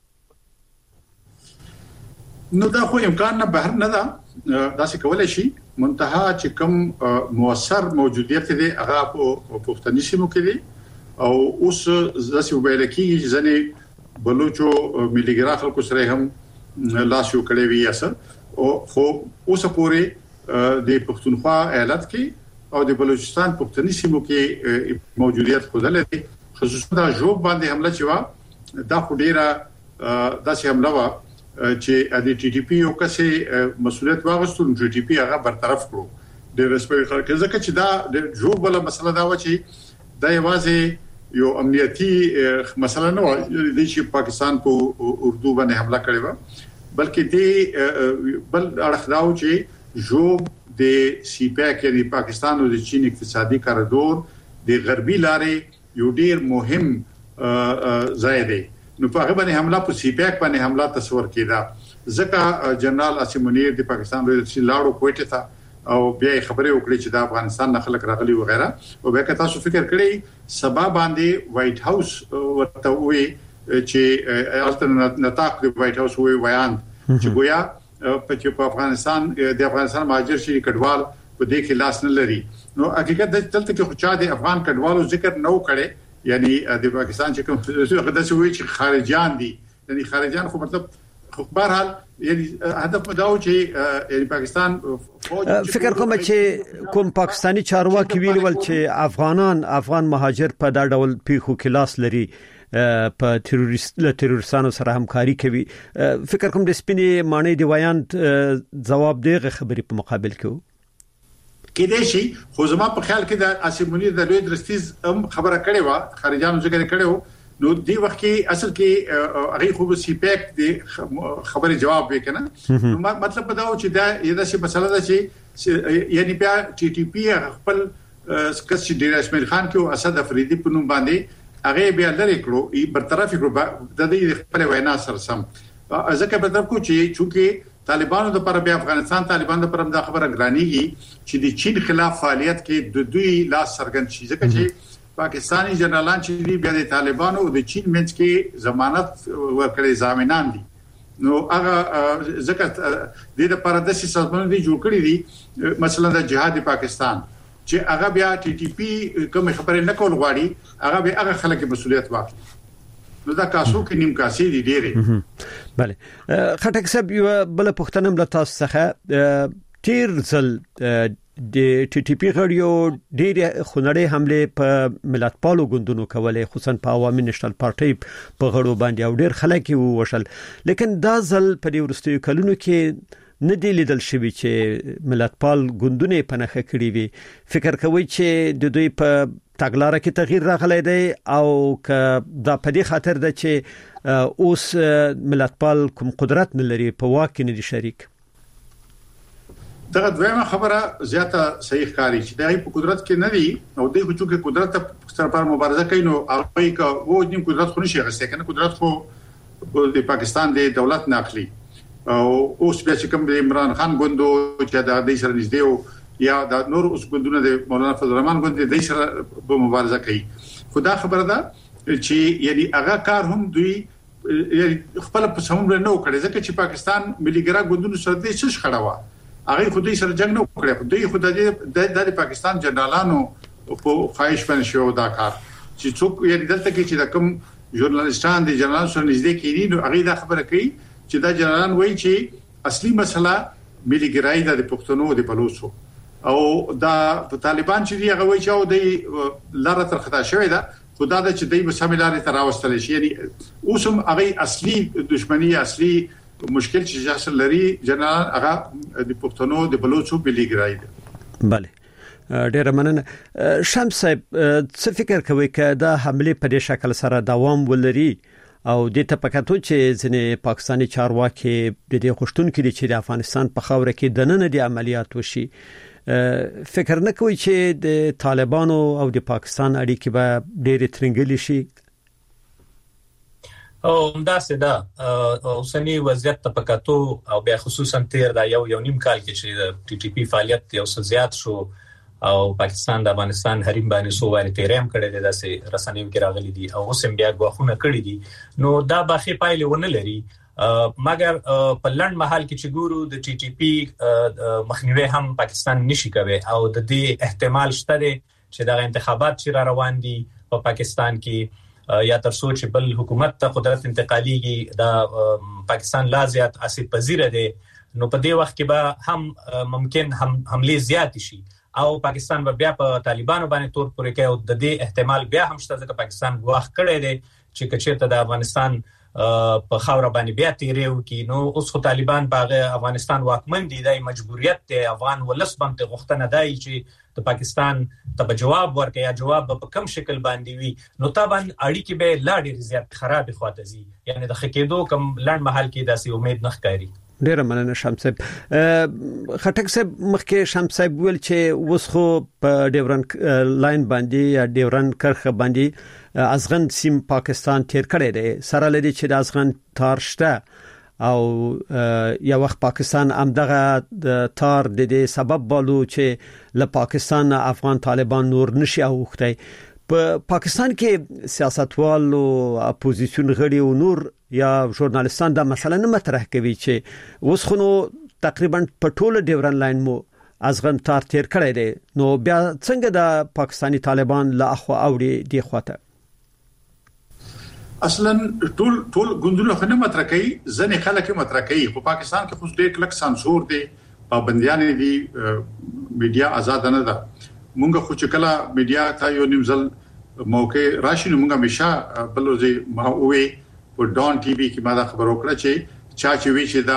[SPEAKER 5] نو دا خو امکان نه بهر نه ده دا څه کولای شي منتها چې کوم موثر موجودیت دی هغه په پښتني سیمو کې دی او اوس ځکه ویل کېږي ځنې بلوچو مليګرا خلکو سره هم لاس یو کړی وی اثر او خو اوس پورې د پښتونخوا ایالت کې او د بلوچستان پښتني سیمو کې موجودیت خوده لري خصوصا د جوب باندې حمله چوا دا خډيره داسې حمله وا چې د ټي ټي پی یو کسي مسؤلیت واغستون ټي ټي پی هغه برطرف کړو د رسمي خلک ځکه چې دا د جوب بل مسله دا و چې دا یوازې یو امنیتي مسله نه و چې پاکستان په اردو باندې حمله کړې و بلکې د بل اړخداو چې جوب د سی پیک یعنی پاکستان او د چین اقتصادي کاریدور د غربي لارې یو ډیر مهم ځای دی نو په هغه باندې حمله په سی پیک باندې حمله تصور کیدا ځکه جنرال اسیم منیر د پاکستان رئیس لاړو کوټه ته او بیا خبرې وکړي چې د افغانستان نه خلک راغلي وغیرہ او بیا که تاسو فکر کړئ سبا باندې وایټ هاوس ورته وي چې الټرناتیو د وایټ هاوس وی بیان چې ګویا په افغانستان د افغانستان مهاجر شي کډوال په دې کې لاس نه لري نو حقیقت د دلته کې خو چا د افغان کډوالو ذکر نه وکړي یعنی د پاکستان چې کوم دغه وی چې خارجيان دي یعنی خارجيان خو مطلب خو بهرحال یعنی هدف مداو چې یعنی پاکستان
[SPEAKER 3] فکر کوم چې کوم پاکستانی چارواکي ویل چې افغان مهاجر په دا ډول پیخو کې لاس لري په تروریستانو سره همکاري کوي فکر کوم د سپینې معنی دی وایاند جواب دیغه خبرې په مقابل کې
[SPEAKER 5] کېدې شي خو زما په خیال کې د اسیمونی د لوی درستیز خبره کړې و خارجانو ذکر کړو نو دی وخت کې اصل کې هغه خو سی پیک دی خبره جواب وکنه نو مطلب دا و چې دا یدا شي مسله ده چې یعنی بیا ټي ټي پی خپل کس چې ډیر اسماعیل خان کې او اسد افریدي په نوم باندې هغه بیا لري کړو برطرف کړو د دې خپل وینا سره سم ځکه په تاسو چې چونکه طالبانو د پر بیا افغانستان طالبانو د پر د خبره ګرانیږي چې د چین خلاف فعالیت کې د دوی لاس سرګن شي ځکه چې پاکستانی جنرالان چې بیا د طالبانو او د چین منځ کې ضمانت ورکړي ضامنان دي نو هغه ځکه د لپاره د سیاستونو دی جوړ کړی دي مثلا د جهاد پاکستان چې هغه بیا ټي ټي پی کوم خبره نه کول غواړي هغه به هغه خلک مسؤلیت واخلي نو دا کاسو کې نیم کاسي دي ډېرې
[SPEAKER 3] bale خټک صاحب یو بل پښتنه مل تاسو څخه تیر ځل د ټي ټي پی غړیو ډېر خنړې حمله په ملتپالو ګوندونو کولې خصوصا په عوامي نېشنل پارټي په غړو باندې او ډېر خلک یې وشل لیکن دا ځل په دې ورستیو کلونو کې نه دی لیدل شوی چې ملتپال ګوندونه پنهخه کړی وي فکر کوي چې د دوی په تګلارې کې تغییر راغلی دی او که دا په دې خاطر ده چې اوس ملتپال کوم قدرت نه لري په واک کې نه دي شریک
[SPEAKER 5] دا دویمه خبره زیاته صحیح ښکاري چې دای په قدرت کې نه دي او دوی خو چې قدرت سره پر مبارزه کوي نو هغه کا وو نیم قدرت خو نشي غسته کنه قدرت خو د پاکستان د دولت ناخلي او اوس بیا چې کوم عمران خان ګوندو چې د دې سره نږدې او یا د نور اوس ګوندونه د مولانا فضل الرحمن ګوند د سره په مبارزه کوي خدا خبره ده چې یعنی هغه کار هم دوی خپل په سمون نه وکړي ځکه چې پاکستان مليګرا ګوندونو سره د څه خړا و هغه خو دې سره جنگ نه وکړي خو دوی خو د پاکستان جنرالانو په خواهش باندې شو دا کار چې څوک یعنی دلته کې چې د کوم ژورنالستان د جنرال سره نږدې کېني نو هغه دا خبره کوي چې دا جنرالان وایي چې اصلي مسله مليګرای د پښتنو د بلوچو او دا طالبان چې هغه وایي چې او د لاره تر خطا شوی دا خدا د چې دوی به سملاري تر راوستل شي یعنی اوسم هغه اصلي دښمنی اصلي مشکل چې حاصل لري جنرال هغه د پښتنو د بلوچو مليګرای دی
[SPEAKER 3] bale ډیر مننه شمس صاحب څه فکر کوي چې دا حمله په دې شکل سره دوام ولري او د تپکاتو چې ځنې پاکستانی چارواکي د دې خوشتون کې چې د افغانستان په خاوره کې د نن د عملیات وشي فکر نه کوي چې د طالبانو او د پاکستان اړیکې به ډېر ترنګلي شي
[SPEAKER 4] او دا سده اوسنی وضعیت تپکاتو او بیا خصوصا تیر دا یو نیم کال کې چې د ټي ټي پی فعالیت یو څه زیات شو او پاکستان د افغانستان حریم باندې سو واري تیریم کړي د داسې رسنیو کې راغلي دي او اوس بیا غوښونه کړي دي نو دا باخي پایله ونه لري مګر په لړن محل کې چې ګورو د ټي ټي پی مخنیوي هم پاکستان نشي کوي او د دې احتمال شته چې د انتخابات چې را روان دي په پاکستان کې یا تر څو چې بل حکومت ته قدرت انتقاليږي دا پاکستان لا زیات اسید پذیر دی نو په دې وخت کې به هم ممکن حمله زیات شي او پاکستان به بیا په طالبانو باندې تور پورې کوي او د دې احتمال بیا هم شته چې پاکستان ګواښ کړی دی چې کچېرته د افغانستان په خاور باندې بیا تیریو کې نو اوس خو طالبان باغ افغانستان واکمن دي د مجبوریت ته افغان ولس باندې غوښتنه دی چې د پاکستان ته جواب ورکړي یا جواب په کوم شکل باندې وي نو طبعا اړیکې به لا ډېر زیات خراب خواته زی یعنی د خکېدو کوم لړ محل کې داسې امید نه ښکاري.
[SPEAKER 3] ډیره مننه شمس صاحب. خټک صاحب مخکې شمس صاحب ویل چې اوس خو په ډیورن لاین باندې یا ډیورن کرخه باندې ازغن سیم پاکستان تیر کړی دی سره لدی چې د ازغن تار شته او یا وخت پاکستان امدغه د تار د دې سبب بالو چې له پاکستان افغان طالبان نور نشي اوختي په پاکستان کې سیاستوال او اپوزیسیون غړي او نور یا ژورنالستان دا مسله نه مطرح کوي چې اوس خو نو تقریبا په ټوله ډیورن لاین مو ازغن تار تیر کړی دی نو بیا څنګه د پاکستانی طالبان لا اخو اوړي دی خواته
[SPEAKER 5] اصلا ټول ګوندونه خنه مطرح کوي ځنې خلک مطرح کوي په پاکستان کې خو ډېر کلک سانسور دی پابندیان دي میډیا آزاد نه ده مونږ خو چې کله میډیا ته یو نیمزل موقع راشي نو مونږ همیشه بلوځي ما وې په ډان ټي وي کې ما دا خبر وکړه چې چا چې وی چې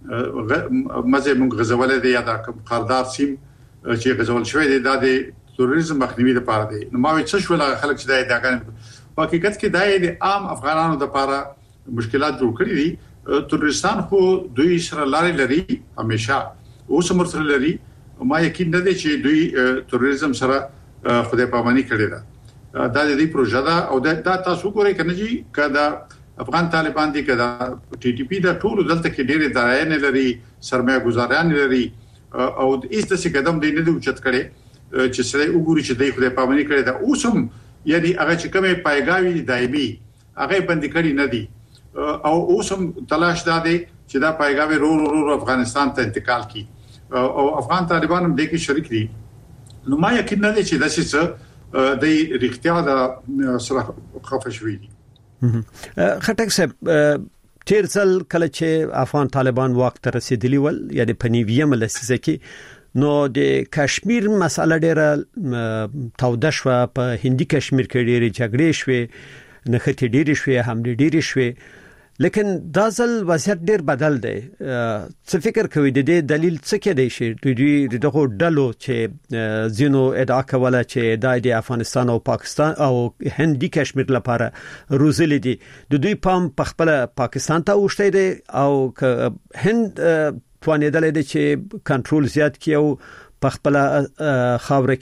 [SPEAKER 5] دا مزه مونږ غزولې دی یا دا قرارداد سیم چې غزول شوی دی د تروریزم مخنیوي لپاره دی نو ما وی څه شو خلک چې دا داګان په حقیقت کې د عام افغانانو لپاره مشکلات جوړ کړی دي ترورستان خو دوی سره لاري لري همیشه اوس مرسته لري ما یقین نه دی چې دوی تروریزم سره خدای پامانی کړی دا د دې پروژه دا او دا تاسو ګورئ کنه جی کدا افغان طالبان دي کدا ټي ټي پی دا ټول دلته کې ډېر ادارې نه لري سرمایه گزاران لري او ایست څه قدم دی نه دی اوچت کړي چې سره وګوري چې دوی خدای پامانی کړی دا اوسم یعنی هغه چې کومه پایګاوي دایمي هغه بند کړی نه دي او اوسم تلاش دا دی چې دا پایګاوي رو افغانستان ته انتقال کړي او افغان طالبان هم د کې شریک دي نو ما یقین نه دی چې د څه د ریښتیا د سره خفشوي دي.
[SPEAKER 3] خټک صاحب تیر ځل کله چې افغان طالبان واک ته رسیدلی ول یا د پنیویم لسیزه کې نو د کشمیر مسله ډیره توده شو په هندي کشمیر کې ډیره جګړې شوې نخټې ډیره شوې هم ډیره شوې لیکن دا ځل وضعیت ډیر بدل دی څه فکر کوي د دې دلیل څه کې دی چې دوی دغه ډلو چې زینو ادعا کوله چې د افغانستان او پاکستان او هندي کشمیر لپاره روزل دي د دوی پام په خپل پاکستان ته وشته دي او هند توانیدل دي چې کنټرول زیات کړي او په خپل خاور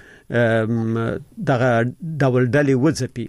[SPEAKER 3] کې دغه ډول ډلې وځپي.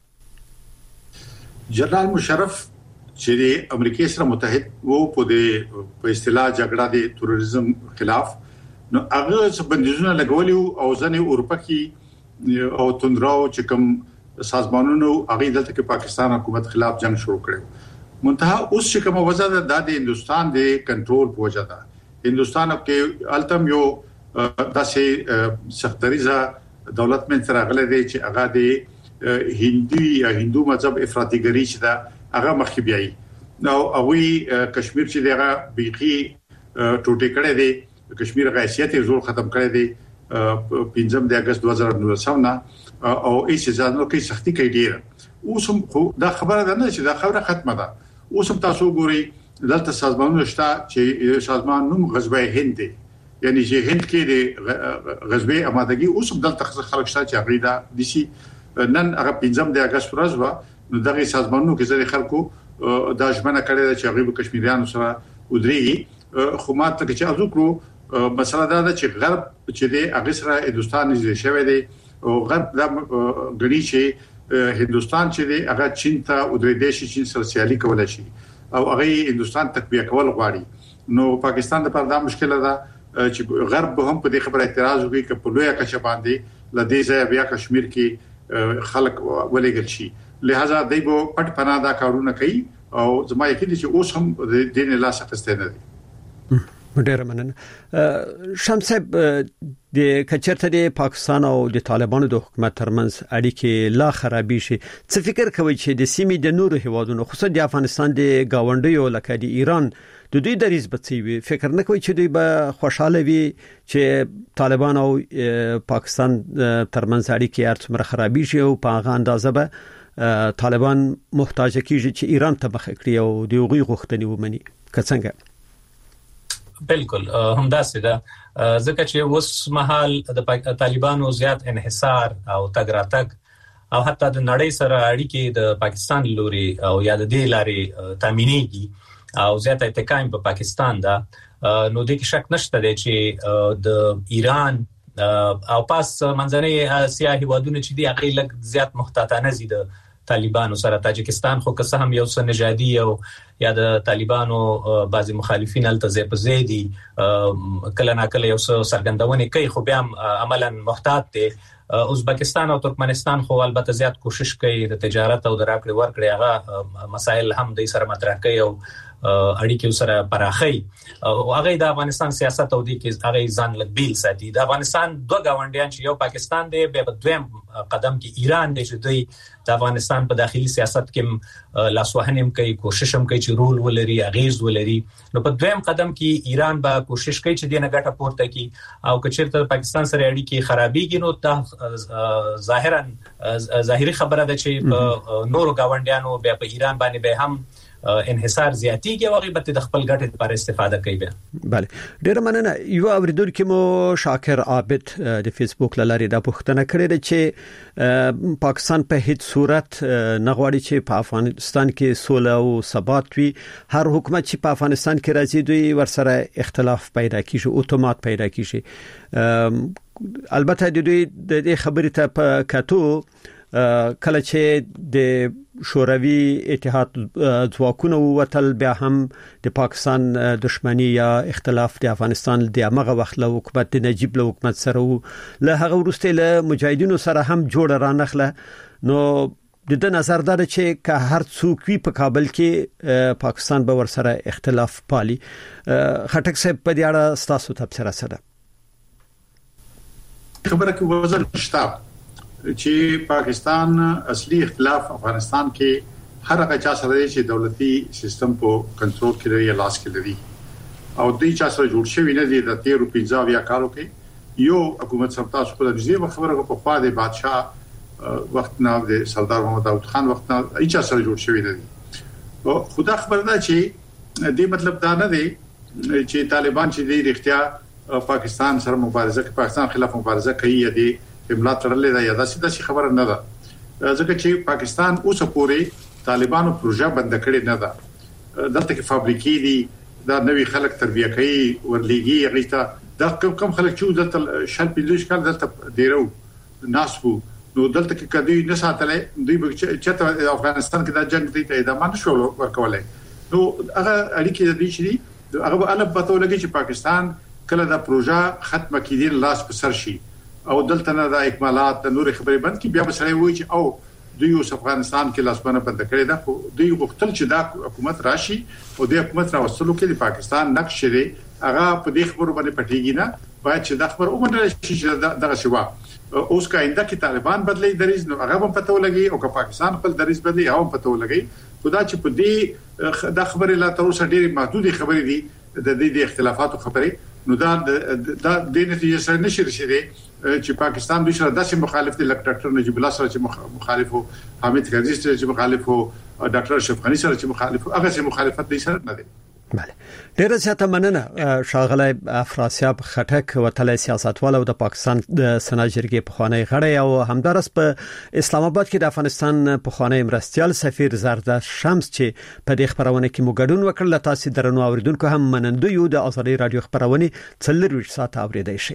[SPEAKER 5] جنرال مشرف چې د امریکای سره متحد وو په اصطلاح جګړه د تروریزم خلاف نو هغه څه بندیزونه لګولي او ځنې اروپا کې او تندراو چې کوم سازمانونو هغه دلته کې پاکستان حکومت خلاف جنگ شروع کړو منتها اوس چې کوم وجه ده د هندستان د کنټرول په وجه ده هندستان کې التم یو داسې سختریزه دولت من سره غلې دي چې هغه د هندو مذهب افراطیګری چې دا هغه مخکې بیاي نو هغه کشمیر چې دغه بيخي ټوټه کړي دي کشمیر غیثیت زور ختم کړي دي 15 د اگست 2019 نه او هیڅ ځانو کې سختي کوي ډیره اوس هم دا خبره ده نه چې دا خبره ختمه ده اوس هم تاسو ګورئ دلته سازمانونه شته چې سازمان نوم غزوه هند دي یعنی چې هند کې د غزوه آمادګي اوس هم دلته خلک شته چې غیدا دي شي نن هغه 15 د اگست ورځ و نو دغه سازمانونو کې ځکه خلکو دا ژمنه کړې چې غیب کشمیریانو سره ودرېږي خو ماته چې ازوکرو مسله دا ده چې غرب چې د هغه سره هندستان نږدې شوی دی او غرب دا غړي چې هندستان چې دی هغه چین ته ودرېدې شي چین سره سیالي کولای شي او هغه هندستان تقویه کول غواړي نو پاکستان لپاره دا مشکله ده چې غرب هم په دې خبره اعتراض وکړي چې په لویه کچه باندې لدې ځای بیا کشمیر کې خلک ولېګل شي لہذا دایبو پټ پنا دا کارونه کوي او زما یقین چې اوس هم د دې نه لاس اخیسته نه دي.
[SPEAKER 3] ډېر مننه. شمس صاحب د کچرته د پاکستان او د طالبانو د حکومت ترمنځ اړیکې لا خرابې شي څه فکر کوي چې د سیمې د نورو هیوادونو خصوصا د افغانستان د گاونډیو لکه د ایران د دوی دریز بچوي فکر نه کوي چې دوی به خوشاله وي چې طالبان او پاکستان ترمنځ اړیکې ارڅومره خرابې شي او په هغه اندازه به طالبان محتاج کیږي چې ایران ته مخ کړي او د هغوی غوښتنې ومني که څنګه
[SPEAKER 4] بالکل همداسې ده ځکه چې اوس مهال د طالبانو زیات انحصار او تګ راتګ او حتی د نړۍ سره اړیکې د پاکستان لوري او یا د دې لارې تامینېږي او زیات اتکام په پاکستان ده نو د کې شک نشته دی چې د ایران او پاس منځنۍ اسیا هیوادونو چې دی هغه لږ زیات محتاطانه زی د طالبانو سره تاجکستان خو که څه هم یو څه نژادي او یا د طالبانو بعضي مخالفین التزه په زیدي کله ناکله یو څه سرګندونې کوي خو بیا عملاً محتاط دي ازبکستان او ترکمنستان خو البته زیات کوشش کوي د تجارت او د راکړې ورکړې هغه مسائل هم د سره مطرح کوي او اړیکې سره پراخي او هغه د افغانستان سیاست او د کې هغه ځان لګبیل ساتي د افغانستان دوه گاونډیان چې یو پاکستان دی به دویم قدم کې ایران دی چې دوی د افغانستان په داخلي سیاست کې لاسوهنیم کوي کوشش هم کوي چې رول ولري اغیز ولري نو په دویم قدم کې ایران به کوشش کوي چې دینه ګټه پورته کړي او کچېرته پاکستان سره اړیکې خرابېږي نو ظاهرا ظاهري خبره ده چې په نورو گاونډیانو بیا په ایران باندې به هم انحصار زیاتیږي او غیبت د خپل ګټې لپاره استفاده کوي به
[SPEAKER 3] bale ډیر مننه یو اوریدونکو مو شاکر عابد د فیسبوک لاري د پوښتنه کړې ده چې پاکستان په هیڅ صورت نه غواړي چې په افغانستان کې صلح او ثبات وي هر حکومت چې په افغانستان کې راځي دوی ورسره اختلاف پیدا کیږي اتومات پیدا کیږي البته د دوی د خبرې ته په کاتو کله چې د شوروي اتحاد ځواکونه وتل بیا هم د پاکستان دښمنی یا اختلاف د افغانستان د هغه وخت له حکومت د نجیب له حکومت سره له هغه ورسته له مجاهدینو سره هم جوړ رانخله نو د نظر دار چې که هر څوک وي په کابل کې پاکستان به ورسره اختلاف پالي خټک صاحب په دې اړه تاسو تبصره سره
[SPEAKER 5] خبره کې وزن شته چې پاکستان اصلي اختلاف افغانستان کې هر هغه چا سره چې دولتي سیستم په کنټرول کې لري لاس کې لري او دوی چا سره جوړ شوی نه دي د 13 یا کالو کې یو حکومت سمتا خپل د خبره په خوا د بادشاه وخت نه د سردار محمد داود خان وخت نه هیڅ سره جوړ شوی نه دي خدا خبر ده چې دې مطلب دا نه دی چې طالبان چې د اختیار پاکستان سره مبارزه کوي پاکستان خلاف مبارزه کوي یا دي املا ترلې دا یا داسې خبره نه ده ځکه چې پاکستان اوس پورې طالبانو پروژه بند کړې نه ده دلته کې فابریکې دي دا نوې خلک تربیه کوي ورلېږي غیته دا کم خلک چې دلته شل پیډوش کال دلته ډیرو ناسبو نو دلته کې کدی نه ساتلې دوی چې افغانستان کې دا جنگ دی ته ادامه نشو ورکولای نو هغه اړیکې د دې شي هغه الف پته لګي چې پاکستان کله دا پروژه ختمه کیدل لاس په سر شي او دلته نه د اکمالات د نور خبرې بند کی بیا به سره وایي چې او دوی اوس افغانستان کې لاسونه بند کړي دا دوی غوښتل چې دا حکومت راشي او د حکومت راوستلو کې د پاکستان نقش لري هغه په دې خبرو باندې پټیږي نه باید چې دا خبر ومنل شي چې دغه شوا اوس کا انده کې طالبان بدلی دریز نو هغه هم پته ولګي او که پاکستان خپل دریز بدلی هغه هم پته ولګي خدا چې په دې د خبرې لا تر اوسه ډېری محدودي خبرې دي د دې اختلافاتو خبرې نو دا د نتیجې سره نشي رسیدي چې پاکستان به سره داسې مخالف دي لکه ډاکټر نجیب الله سره چې مخالف وو حامد کرزي سره چې مخالف وو ډاکټر اشرف غنی سره چې مخالف وو هغه سره مخالفت دي سره نه دي
[SPEAKER 3] بله ډیره زیاته مننه شاغله افراسیاب خټک وتل سیاستوال او د پاکستان د سناجرګي په خوانی غړی او همدارس په اسلام آباد کې د افغانستان په خوانی مرستيال سفیر زرداد شمس چې په دې خبرونه کې موګډون وکړل تاسو درنو اوریدونکو هم منندوی یو د ازادي رادیو خبرونه 24 ساعت اوریدای شي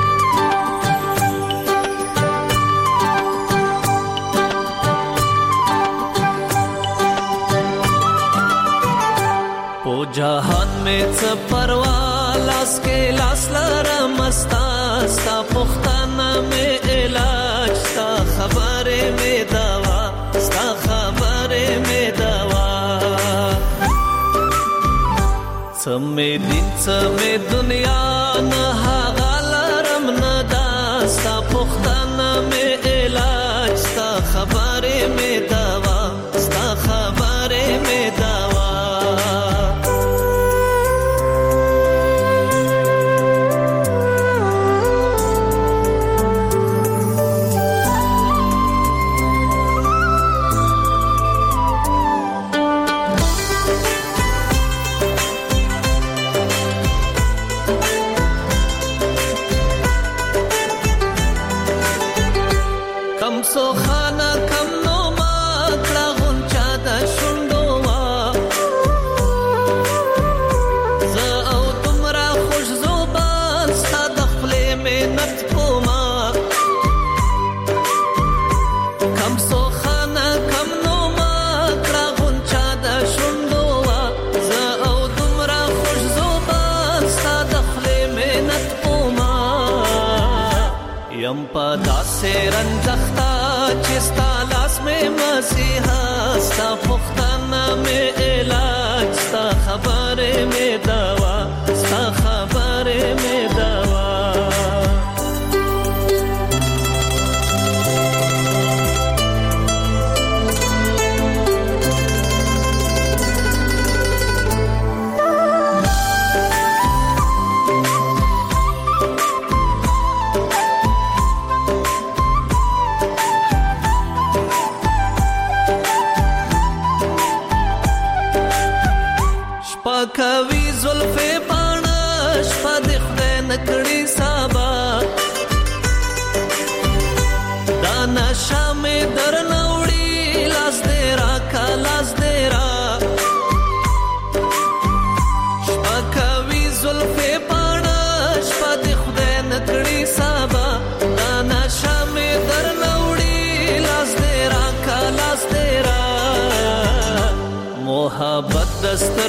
[SPEAKER 8] जहान में परवालास के लास लरमस्ता sta पुख्ताना में इलाज sta खबरे में दवा sta खबरे में दवा समे दिन समे दुनिया न हागलरम न یم پدا سے رنجختا چستا لاس میں مسیحا ستا پختانا میں علاج ستا خبر میں دوا ستا خبر میں دوا کوي زلفې پاڼه شپه د خدای نکړي سابا دا نشه مې درنه وړي لاس دې راکا لاس دې را شپه کوي زلفې پاڼه شپه د خدای نکړي سابا دا نشه مې درنه وړي لاس دې راکا لاس دې را محبت دستر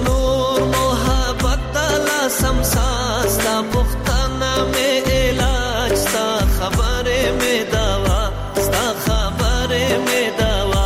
[SPEAKER 8] نور محبت تلا سمساس تا پختانا میں علاج ستا خبر میں دوا ستا خبر میں دوا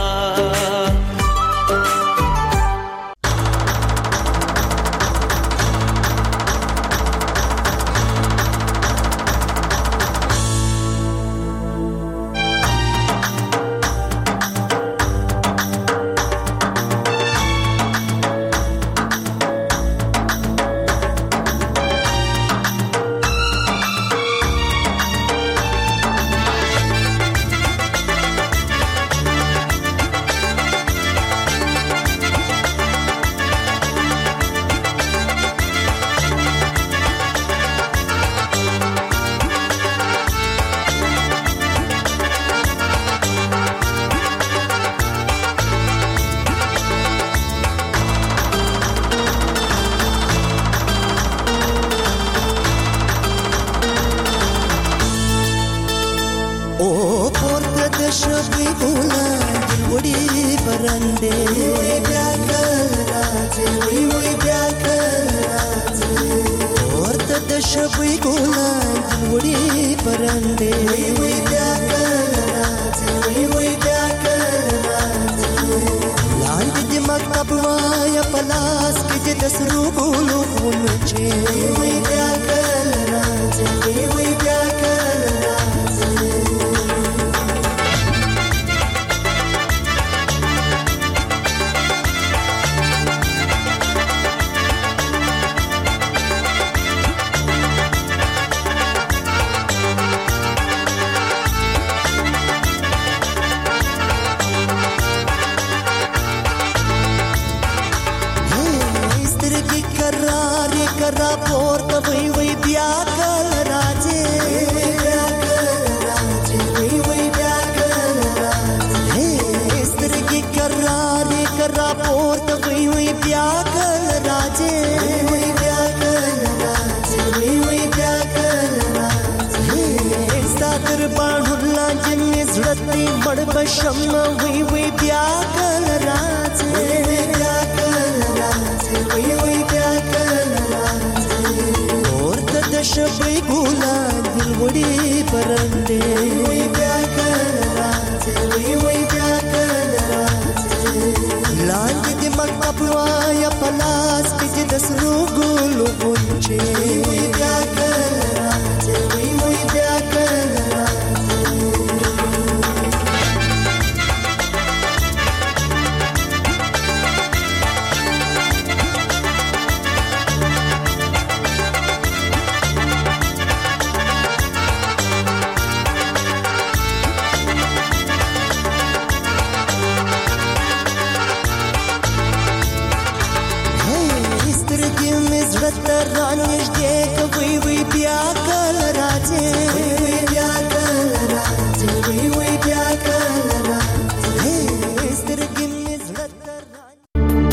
[SPEAKER 9] سترګې مې زړه ته رانږدې کوي وی بیا کله راځې